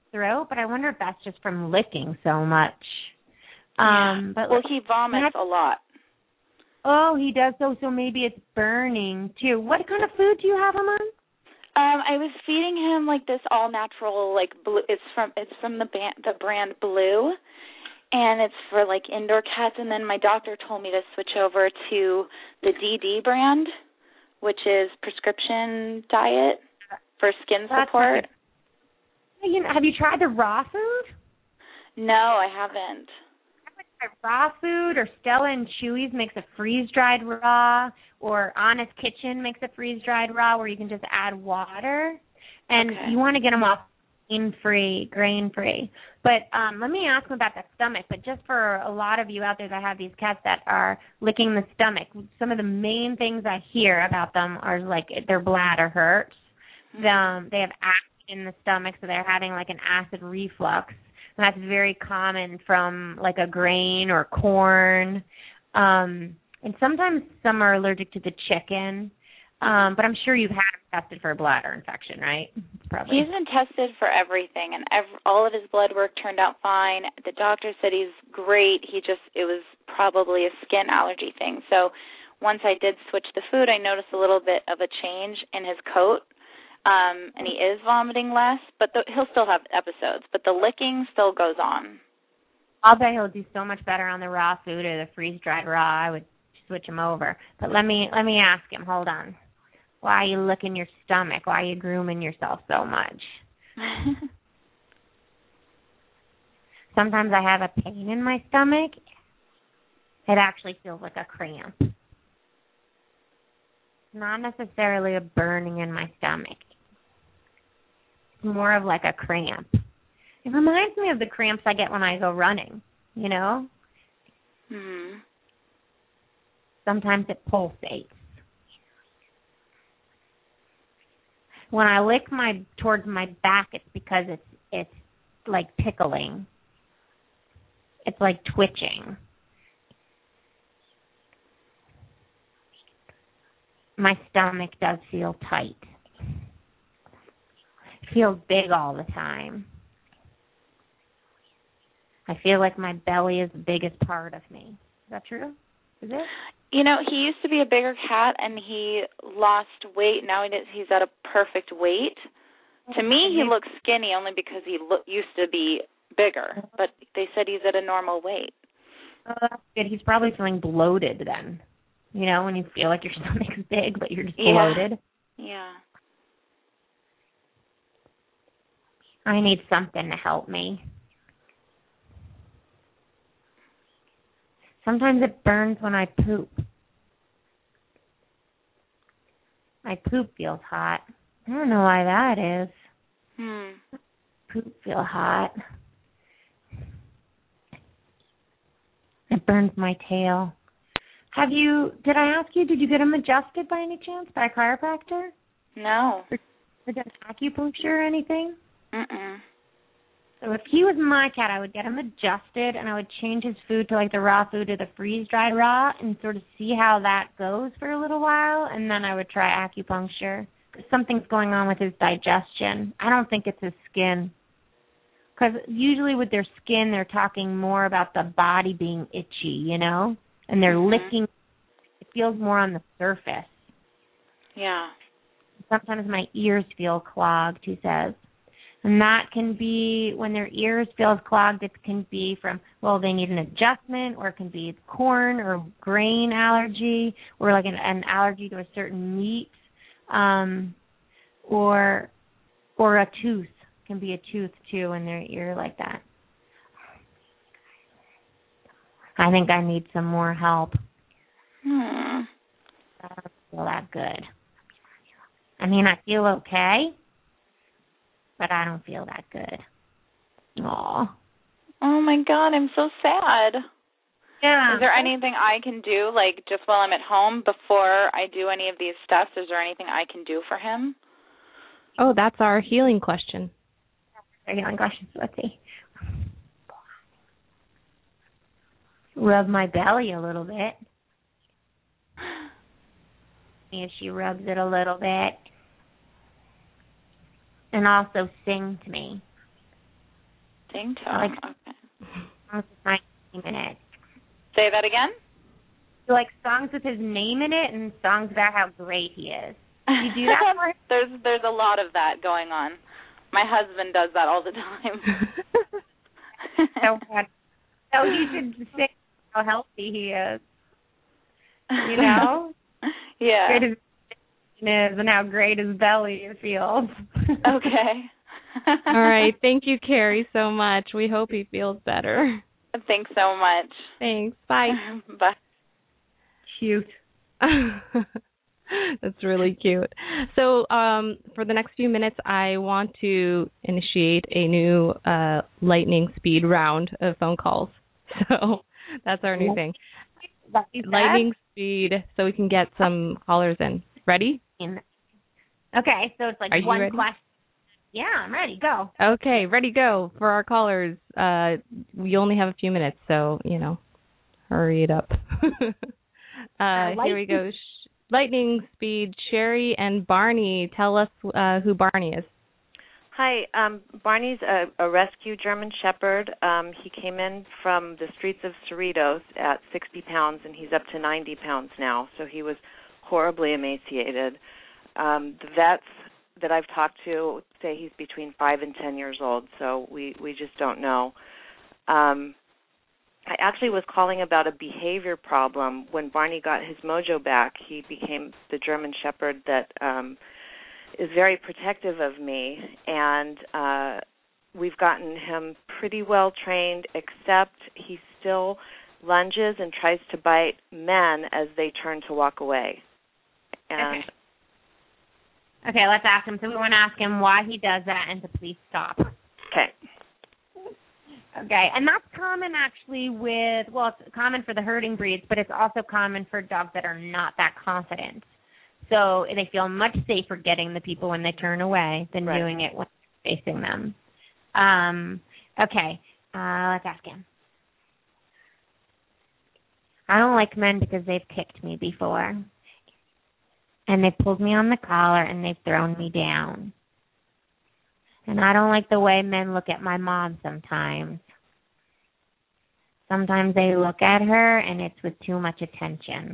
[SPEAKER 2] throat, but I wonder if that's just from licking so much.
[SPEAKER 5] Yeah.
[SPEAKER 2] Um, but
[SPEAKER 5] well, he vomits a lot.
[SPEAKER 2] Oh, he does. So, so maybe it's burning too. What kind of food do you have him on?
[SPEAKER 5] Um, I was feeding him like this all natural, like blue. It's from it's from the band, the brand Blue, and it's for like indoor cats. And then my doctor told me to switch over to the D D brand, which is prescription diet for skin
[SPEAKER 2] That's
[SPEAKER 5] support.
[SPEAKER 2] Good. You know, have you tried the raw food?
[SPEAKER 5] No, I haven't.
[SPEAKER 2] Raw food, or Stella and Chewy's makes a freeze-dried raw, or Honest Kitchen makes a freeze-dried raw where you can just add water. And
[SPEAKER 5] okay.
[SPEAKER 2] you want to get them off grain-free, grain-free. But um, let me ask them about the stomach. But just for a lot of you out there that have these cats that are licking the stomach, some of the main things I hear about them are like their bladder hurts. Mm-hmm. Um, they have acid in the stomach, so they're having like an acid reflux. And that's very common from like a grain or corn. Um, and sometimes some are allergic to the chicken. Um, but I'm sure you've had him tested for a bladder infection, right? Probably.
[SPEAKER 5] He's been tested for everything, and every, all of his blood work turned out fine. The doctor said he's great. He just, it was probably a skin allergy thing. So once I did switch the food, I noticed a little bit of a change in his coat. Um, and he is vomiting less, but the, he'll still have episodes. But the licking still goes on.
[SPEAKER 2] I'll bet he'll do so much better on the raw food or the freeze-dried raw. I would switch him over. But let me let me ask him. Hold on. Why are you licking your stomach? Why are you grooming yourself so much? Sometimes I have a pain in my stomach. It actually feels like a cramp. Not necessarily a burning in my stomach. It's more of like a cramp. It reminds me of the cramps I get when I go running, you know?
[SPEAKER 5] Hmm.
[SPEAKER 2] Sometimes it pulsates. When I lick my towards my back, it's because it's it's like tickling. It's like twitching. My stomach does feel tight. It feels big all the time. I feel like my belly is the biggest part of me. Is that true? Is it?
[SPEAKER 5] You know, he used to be a bigger cat, and he lost weight. Now he's at a perfect weight. To me, he looks skinny only because he look, used to be bigger, but they said he's at a normal weight.
[SPEAKER 2] Oh, that's good. He's probably feeling bloated then. You know, when you feel like your stomach's big, but you're just bloated.
[SPEAKER 5] Yeah. yeah.
[SPEAKER 2] I need something to help me. Sometimes it burns when I poop. My poop feels hot. I don't know why that is.
[SPEAKER 5] Hmm.
[SPEAKER 2] Poop feel hot. It burns my tail. Have you, did I ask you, did you get him adjusted by any chance by a chiropractor?
[SPEAKER 5] No.
[SPEAKER 2] Or, or done acupuncture or anything?
[SPEAKER 5] Mm-mm.
[SPEAKER 2] So if he was my cat, I would get him adjusted, and I would change his food to like the raw food or the freeze-dried raw and sort of see how that goes for a little while, and then I would try acupuncture. Something's going on with his digestion. I don't think it's his skin. Because usually with their skin, they're talking more about the body being itchy, you know? And they're
[SPEAKER 5] mm-hmm.
[SPEAKER 2] licking. It feels more on the surface.
[SPEAKER 5] Yeah.
[SPEAKER 2] Sometimes my ears feel clogged, he says. And that can be, when their ears feel clogged, it can be from, well, they need an adjustment, or it can be corn or grain allergy, or like an, an allergy to a certain meat, um, or or a tooth. It can be a tooth, too, in their ear like that. I think I need some more help.
[SPEAKER 5] Hmm.
[SPEAKER 2] I don't feel that good. I mean, I feel okay, but I don't feel that good. Aw.
[SPEAKER 5] Oh, my God, I'm so sad.
[SPEAKER 2] Yeah.
[SPEAKER 5] Is there anything I can do, like, just while I'm at home before I do any of these steps? Is there anything I can do for him?
[SPEAKER 1] Oh, that's our healing question.
[SPEAKER 2] Our healing question. Let's see. Rub my belly a little bit. And she rubs it a little bit. And also sing to me.
[SPEAKER 5] Ding
[SPEAKER 2] Like,
[SPEAKER 5] dong. Okay.
[SPEAKER 2] songs with my name in it.
[SPEAKER 5] Say that again?
[SPEAKER 2] So, like songs with his name in it and songs about how great he is. You do that for him?
[SPEAKER 5] There's there's a lot of that going on. My husband does that all the time.
[SPEAKER 2] So, so you should say how healthy he is. You know?
[SPEAKER 5] Yeah.
[SPEAKER 2] Great his is and how great his belly feels.
[SPEAKER 5] Okay.
[SPEAKER 1] All right. Thank you, Carrie, so much. We hope he feels better.
[SPEAKER 5] Thanks so much.
[SPEAKER 1] Thanks. Bye.
[SPEAKER 5] Bye.
[SPEAKER 2] Cute.
[SPEAKER 1] That's really cute. So um, for the next few minutes, I want to initiate a new uh, lightning speed round of phone calls. So that's our new thing. Lightning speed, so we can get some callers in. Ready?
[SPEAKER 2] Okay, so it's like
[SPEAKER 1] Are you
[SPEAKER 2] one
[SPEAKER 1] ready?
[SPEAKER 2] question. Yeah, I'm ready. Go.
[SPEAKER 1] Okay, ready, go. For our callers, uh, we only have a few minutes, so, you know, hurry it up. uh, here we go. Lightning speed, Sherry and Barney. Tell us uh, who Barney is.
[SPEAKER 6] Hi, um, Barney's a, a rescue German Shepherd. Um, he came in from the streets of Cerritos at sixty pounds, and he's up to ninety pounds now, so he was horribly emaciated. Um, the vets that I've talked to say he's between five and ten years old, so we, we just don't know. Um, I actually was calling about a behavior problem. When Barney got his mojo back, he became the German Shepherd that um, is very protective of me, and uh, we've gotten him pretty well trained, except he still lunges and tries to bite men as they turn to walk away. And
[SPEAKER 2] okay. Okay, let's ask him. So we want to ask him why he does that and to please stop.
[SPEAKER 6] Okay.
[SPEAKER 2] Okay, and that's common actually with, well, it's common for the herding breeds, but it's also common for dogs that are not that confident. So they feel much safer getting the people when they turn away than
[SPEAKER 6] right.
[SPEAKER 2] doing it when they're facing them. Um, okay, uh, let's ask him. I don't like men because they've kicked me before. And they've pulled me on the collar and they've thrown me down. And I don't like the way men look at my mom sometimes. Sometimes they look at her and it's with too much attention.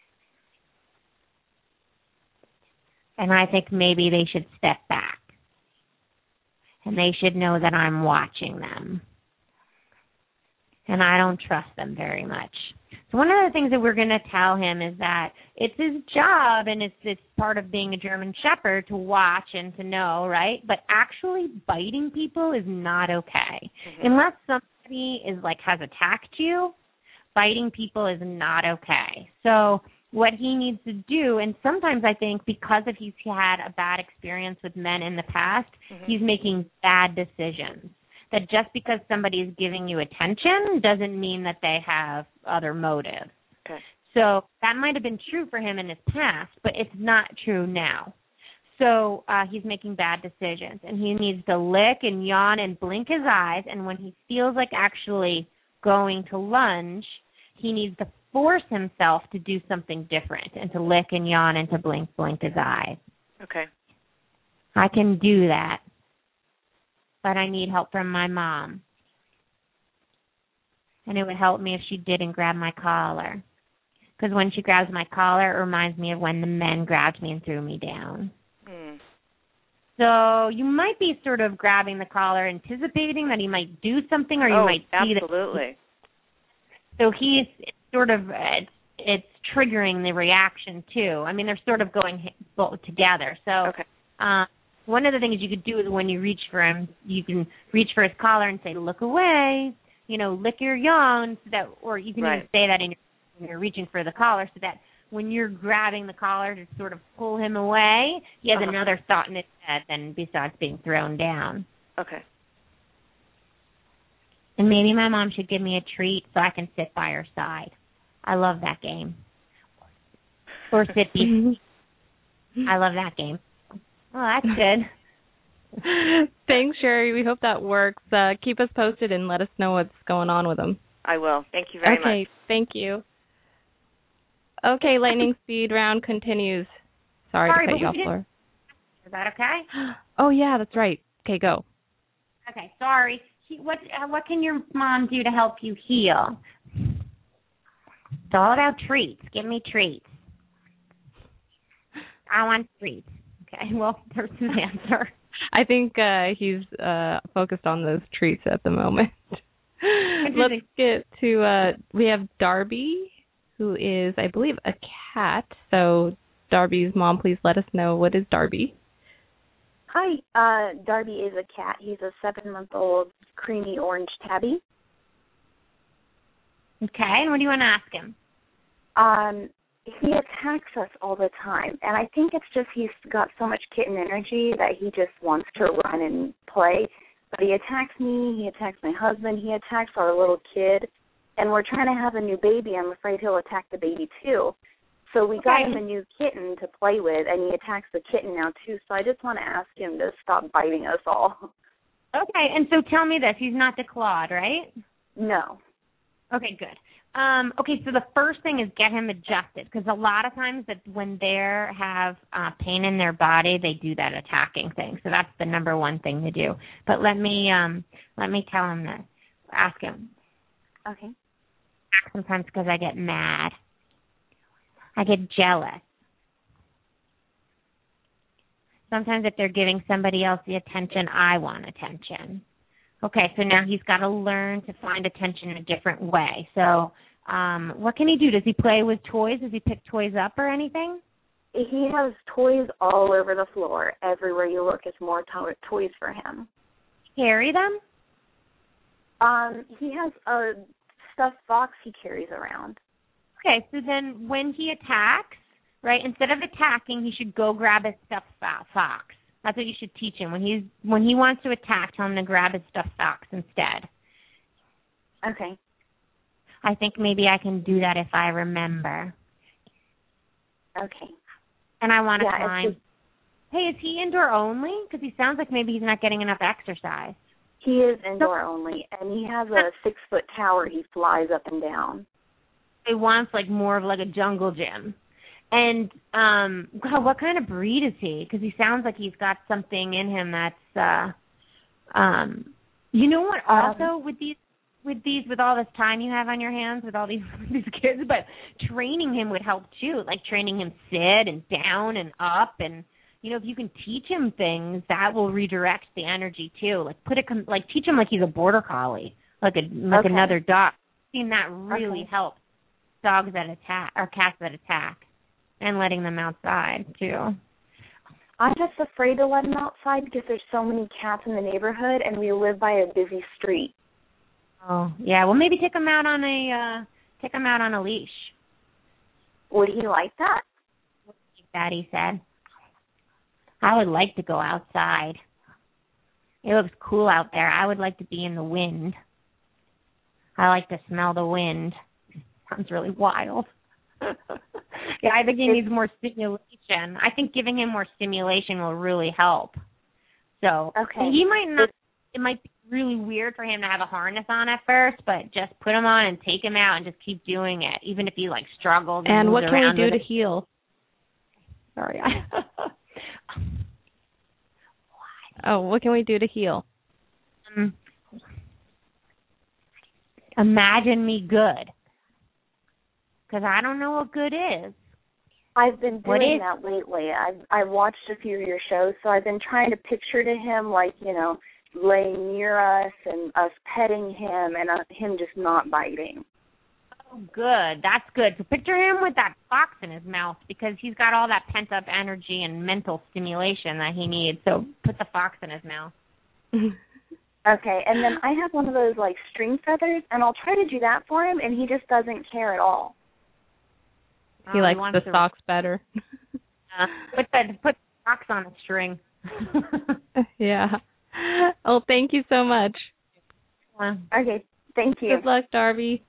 [SPEAKER 2] And I think maybe they should step back. And they should know that I'm watching them. And I don't trust them very much. So one of the things that we're going to tell him is that it's his job and it's it's part of being a German Shepherd to watch and to know, right? But actually biting people is not okay. Mm-hmm. Unless somebody is like has attacked you, biting people is not okay. So what he needs to do, and sometimes I think because if he's had a bad experience with men in the past, mm-hmm. he's making bad decisions. That just because somebody is giving you attention doesn't mean that they have other motives.
[SPEAKER 6] Okay.
[SPEAKER 2] So that might have been true for him in his past, but it's not true now. So uh, he's making bad decisions, and he needs to lick and yawn and blink his eyes, and when he feels like actually going to lunge, he needs to force himself to do something different and to lick and yawn and to blink, blink his eyes.
[SPEAKER 6] Okay.
[SPEAKER 2] I can do that. But I need help from my mom. And it would help me if she didn't grab my collar. Because when she grabs my collar, it reminds me of when the men grabbed me and threw me down.
[SPEAKER 6] Mm.
[SPEAKER 2] So you might be sort of grabbing the collar, anticipating that he might do something, or you
[SPEAKER 6] oh,
[SPEAKER 2] might see that.
[SPEAKER 6] Absolutely.
[SPEAKER 2] So he's sort of, it's, it's triggering the reaction, too. I mean, they're sort of going both together. So
[SPEAKER 6] okay.
[SPEAKER 2] um, one of the things you could do is when you reach for him, you can reach for his collar and say, look away, you know, lick your yawn, so that, or you can
[SPEAKER 6] right.
[SPEAKER 2] even say that in your, when you're reaching for the collar, so that when you're grabbing the collar to sort of pull him away, he has uh-huh. another thought in his head than besides being thrown down.
[SPEAKER 6] Okay.
[SPEAKER 2] And maybe my mom should give me a treat so I can sit by her side. I love that game. Or sit beside. I love that game. Oh, that's good.
[SPEAKER 1] Thanks, Sherry. We hope that works. Uh, keep us posted and let us know what's going on with them.
[SPEAKER 6] I will. Thank you very
[SPEAKER 1] okay,
[SPEAKER 6] much.
[SPEAKER 1] Okay, thank you. Okay, lightning speed round continues. Sorry,
[SPEAKER 2] Sorry
[SPEAKER 1] to cut you off,
[SPEAKER 2] didn't...
[SPEAKER 1] Laura.
[SPEAKER 2] Is that okay?
[SPEAKER 1] Oh, yeah, that's right. Okay, go.
[SPEAKER 2] Okay, sorry. what uh, what can your mom do to help you heal? It's all about treats. Give me treats. I want treats. Okay, well, there's his answer.
[SPEAKER 1] I think uh, he's uh, focused on those treats at the moment. Let's get to, uh, we have Darby, who is, I believe, a cat. So, Darby's mom, please let us know, what is Darby?
[SPEAKER 7] Hi, uh, Darby is a cat. He's a seven-month-old creamy orange tabby.
[SPEAKER 2] Okay, and what do you want to ask him?
[SPEAKER 7] Um, he attacks us all the time, and I think it's just he's got so much kitten energy that he just wants to run and play. But he attacks me, he attacks my husband, he attacks our little kid, and we're trying to have a new baby. I'm afraid he'll attack the baby too. So we got
[SPEAKER 2] Okay.
[SPEAKER 7] him a new kitten to play with, and he attacks the kitten now too. So I just want to ask him to stop biting us all.
[SPEAKER 2] Okay, and so tell me this. He's not declawed, right?
[SPEAKER 7] No.
[SPEAKER 2] Okay, good. Um, okay, so the first thing is get him adjusted, because a lot of times that when they have uh, pain in their body, they do that attacking thing. So that's the number one thing to do. But let me um, let me tell him this. Ask him.
[SPEAKER 7] Okay.
[SPEAKER 2] Sometimes because I get mad. I get jealous. Sometimes if they're giving somebody else the attention, I want attention. Okay, so now he's got to learn to find attention in a different way. So um, what can he do? Does he play with toys? Does he pick toys up or anything?
[SPEAKER 7] He has toys all over the floor. Everywhere you look is more to- toys for him.
[SPEAKER 2] Carry them?
[SPEAKER 7] Um, he has a stuffed fox he carries around.
[SPEAKER 2] Okay, so then when he attacks, right, instead of attacking, he should go grab his stuffed fo- fox. That's what you should teach him. When he's when he wants to attack, tell him to grab his stuffed fox instead.
[SPEAKER 7] Okay.
[SPEAKER 2] I think maybe I can do that if I remember.
[SPEAKER 7] Okay.
[SPEAKER 2] And I want to
[SPEAKER 7] Yeah,
[SPEAKER 2] climb.
[SPEAKER 7] it's just,
[SPEAKER 2] Hey, is he indoor only? Because he sounds like maybe he's not getting enough exercise.
[SPEAKER 7] he is indoor only, and he has a six-foot tower he flies up and down.
[SPEAKER 2] He wants like more of like a jungle gym. And um, God, what kind of breed is he? Because he sounds like he's got something in him that's, uh, um, you know what? Also, um, with these, with these, with all this time you have on your hands with all these these kids, but training him would help too. Like training him sit and down and up, and you know, if you can teach him things, that will redirect the energy too. Like put it, like teach him like he's a border collie, like a like
[SPEAKER 7] okay.
[SPEAKER 2] another dog. I've seen that really
[SPEAKER 7] okay.
[SPEAKER 2] help dogs that attack or cats that attack. And letting them outside, too.
[SPEAKER 7] I'm just afraid to let him outside because there's so many cats in the neighborhood, and we live by a busy street.
[SPEAKER 2] Oh, yeah. Well, maybe take him out on a uh, take him out on a leash.
[SPEAKER 7] Would he like that?
[SPEAKER 2] Daddy said. I would like to go outside. It looks cool out there. I would like to be in the wind. I like to smell the wind. Sounds really wild. Yeah, I think he needs more stimulation. I think giving him more stimulation will really help. So
[SPEAKER 7] okay.
[SPEAKER 2] he might not. It might be really weird for him to have a harness on at first, but just put him on and take him out and just keep doing it, even if he like struggles. And,
[SPEAKER 1] and what can we do to
[SPEAKER 2] it.
[SPEAKER 1] heal?
[SPEAKER 2] Sorry.
[SPEAKER 1] oh, what can we do to heal?
[SPEAKER 2] Um, imagine me good. Because I don't know what good is.
[SPEAKER 7] I've been doing that lately. I've I've watched a few of your shows, so I've been trying to picture to him, like, you know, laying near us and us petting him and uh, him just not biting.
[SPEAKER 2] Oh, good. That's good. So picture him with that fox in his mouth because he's got all that pent-up energy and mental stimulation that he needs. So put the fox in his mouth.
[SPEAKER 7] Okay, and then I have one of those, like, string feathers, and I'll try to do that for him, and he just doesn't care at all.
[SPEAKER 1] He
[SPEAKER 2] oh,
[SPEAKER 1] likes
[SPEAKER 2] he
[SPEAKER 1] the
[SPEAKER 2] to...
[SPEAKER 1] socks better.
[SPEAKER 2] uh, put the put the socks on a string.
[SPEAKER 1] yeah. Oh, thank you so much.
[SPEAKER 7] Uh, okay, thank you.
[SPEAKER 1] Good luck, Darby.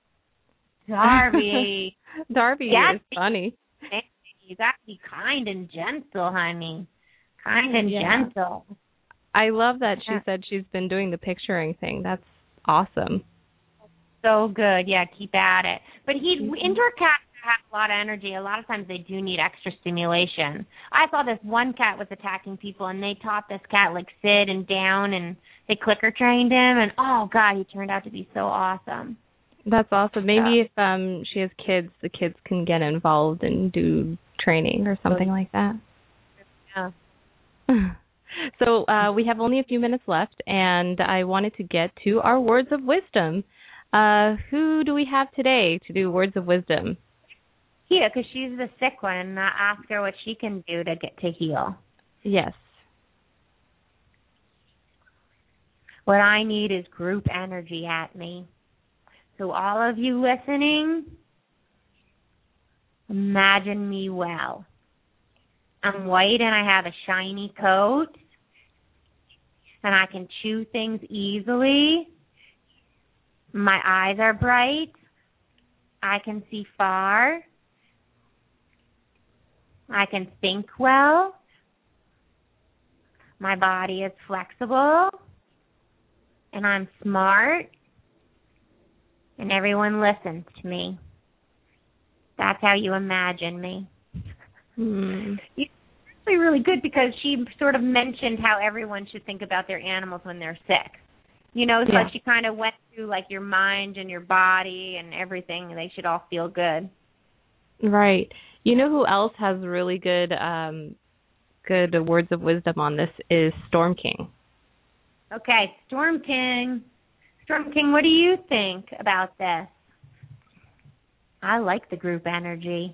[SPEAKER 2] Darby.
[SPEAKER 1] Darby
[SPEAKER 2] yeah,
[SPEAKER 1] is funny.
[SPEAKER 2] You got to be kind and gentle, honey. Kind and
[SPEAKER 1] yeah.
[SPEAKER 2] gentle.
[SPEAKER 1] I love that she
[SPEAKER 2] yeah.
[SPEAKER 1] said she's been doing the picturing thing. That's awesome.
[SPEAKER 2] So good. Yeah, keep at it. But he mm-hmm. indoor cats have a lot of energy. A lot of times they do need extra stimulation. I saw this one cat was attacking people, and they taught this cat, like, sit and down, and they clicker trained him, and oh God, he turned out to be so awesome.
[SPEAKER 1] That's awesome. Maybe
[SPEAKER 2] yeah.
[SPEAKER 1] if um she has kids, the kids can get involved and do training or something like that.
[SPEAKER 2] Yeah.
[SPEAKER 1] So uh, we have only a few minutes left, and I wanted to get to our words of wisdom. Uh, who do we have today to do words of wisdom?
[SPEAKER 2] Yeah, because she's the sick one, and I ask her what she can do to get to heal.
[SPEAKER 1] Yes.
[SPEAKER 2] What I need is group energy at me. So all of you listening, imagine me well. I'm white and I have a shiny coat, and I can chew things easily. My eyes are bright. I can see far. I can think well. My body is flexible. And I'm smart. And everyone listens to me. That's how you imagine me.
[SPEAKER 1] Hmm.
[SPEAKER 2] It's actually really good because she sort of mentioned how everyone should think about their animals when they're sick. You know, so
[SPEAKER 1] yeah.
[SPEAKER 2] she kind of went through like your mind and your body and everything. They should all feel good.
[SPEAKER 1] Right. You know who else has really good, um, good words of wisdom on this is Storm King.
[SPEAKER 2] Okay, Storm King. Storm King, what do you think about this? I like the group energy.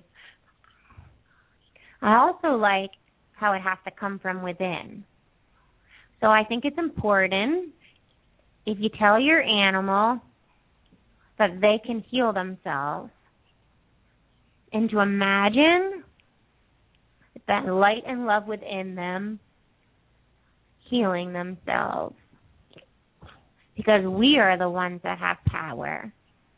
[SPEAKER 2] I also like how it has to come from within. So I think it's important if you tell your animal that they can heal themselves and to imagine that light and love within them healing themselves. Because we are the ones that have power.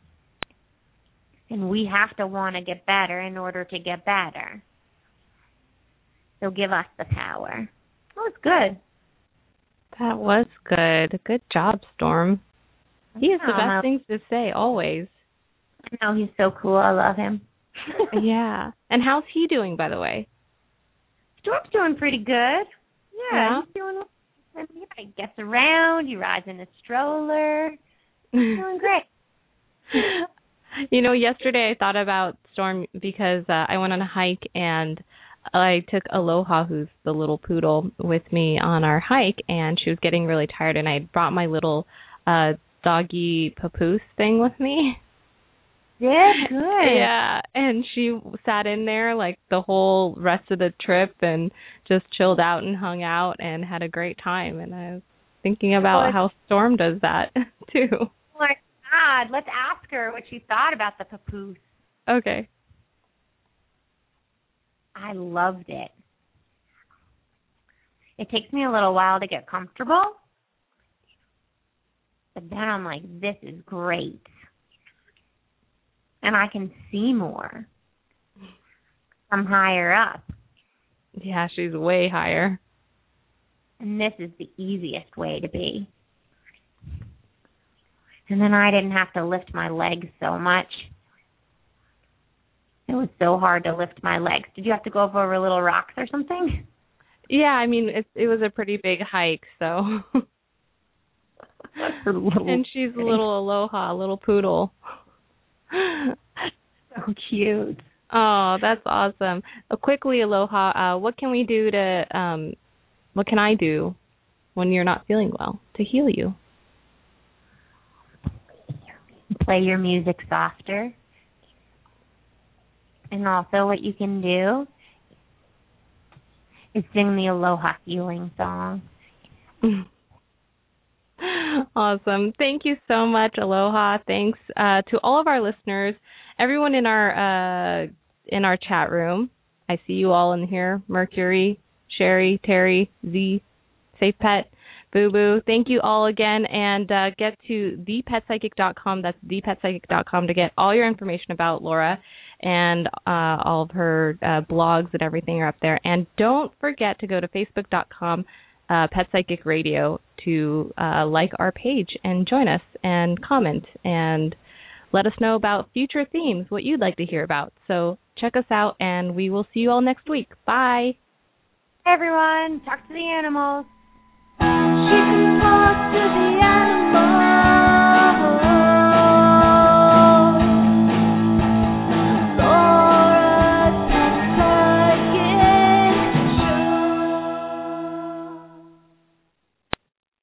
[SPEAKER 2] And we have to want to get better in order to get better. So give us the power. That was good.
[SPEAKER 1] That was good. Good job, Storm. He has the best things to say, always.
[SPEAKER 2] I know, he's so cool. I love him.
[SPEAKER 1] Yeah. And how's he doing, by the way?
[SPEAKER 2] Storm's doing pretty good. Yeah,
[SPEAKER 1] yeah.
[SPEAKER 2] he's doing he gets around, he rides in a stroller. He's doing great.
[SPEAKER 1] You know, yesterday I thought about Storm because uh, I went on a hike and I took Aloha, who's the little poodle, with me on our hike, and she was getting really tired, and I brought my little uh, doggy papoose thing with me.
[SPEAKER 2] Yeah, good.
[SPEAKER 1] Yeah, and she sat in there like the whole rest of the trip and just chilled out and hung out and had a great time. And I was thinking about well, how Storm does that, too.
[SPEAKER 2] Oh, my God. Let's ask her what she thought about the papoose.
[SPEAKER 1] Okay.
[SPEAKER 2] I loved it. It takes me a little while to get comfortable, but then I'm like, this is great. And I can see more. I'm higher up.
[SPEAKER 1] Yeah, she's way higher.
[SPEAKER 2] And this is the easiest way to be. And then I didn't have to lift my legs so much. It was so hard to lift my legs. Did you have to go over little rocks or something?
[SPEAKER 1] Yeah, I mean, it, it was a pretty big hike, so. And she's a little Aloha, a little poodle.
[SPEAKER 2] So cute.
[SPEAKER 1] Oh, that's awesome. Uh, quickly, Aloha, uh, what can we do to, um, what can I do when you're not feeling well to heal you?
[SPEAKER 2] Play your music softer. And also what you can do is sing the Aloha healing song.
[SPEAKER 1] Awesome. Thank you so much, Aloha. Thanks uh, to all of our listeners, everyone in our uh, in our chat room. I see you all in here. Mercury, Sherry, Terry, Z, Safe Pet, Boo Boo. Thank you all again, and uh, get to the pet psychic dot com. That's the pet psychic dot com to get all your information about Laura, and uh, all of her uh, blogs and everything are up there. And don't forget to go to facebook dot com uh, Pet Psychic Radio to uh, like our page and join us and comment and let us know about future themes, what you'd like to hear about. So check us out, and we will see you all next week. Bye.
[SPEAKER 2] Hey, everyone. Talk to the animals.
[SPEAKER 8] She can talk.
[SPEAKER 1] to be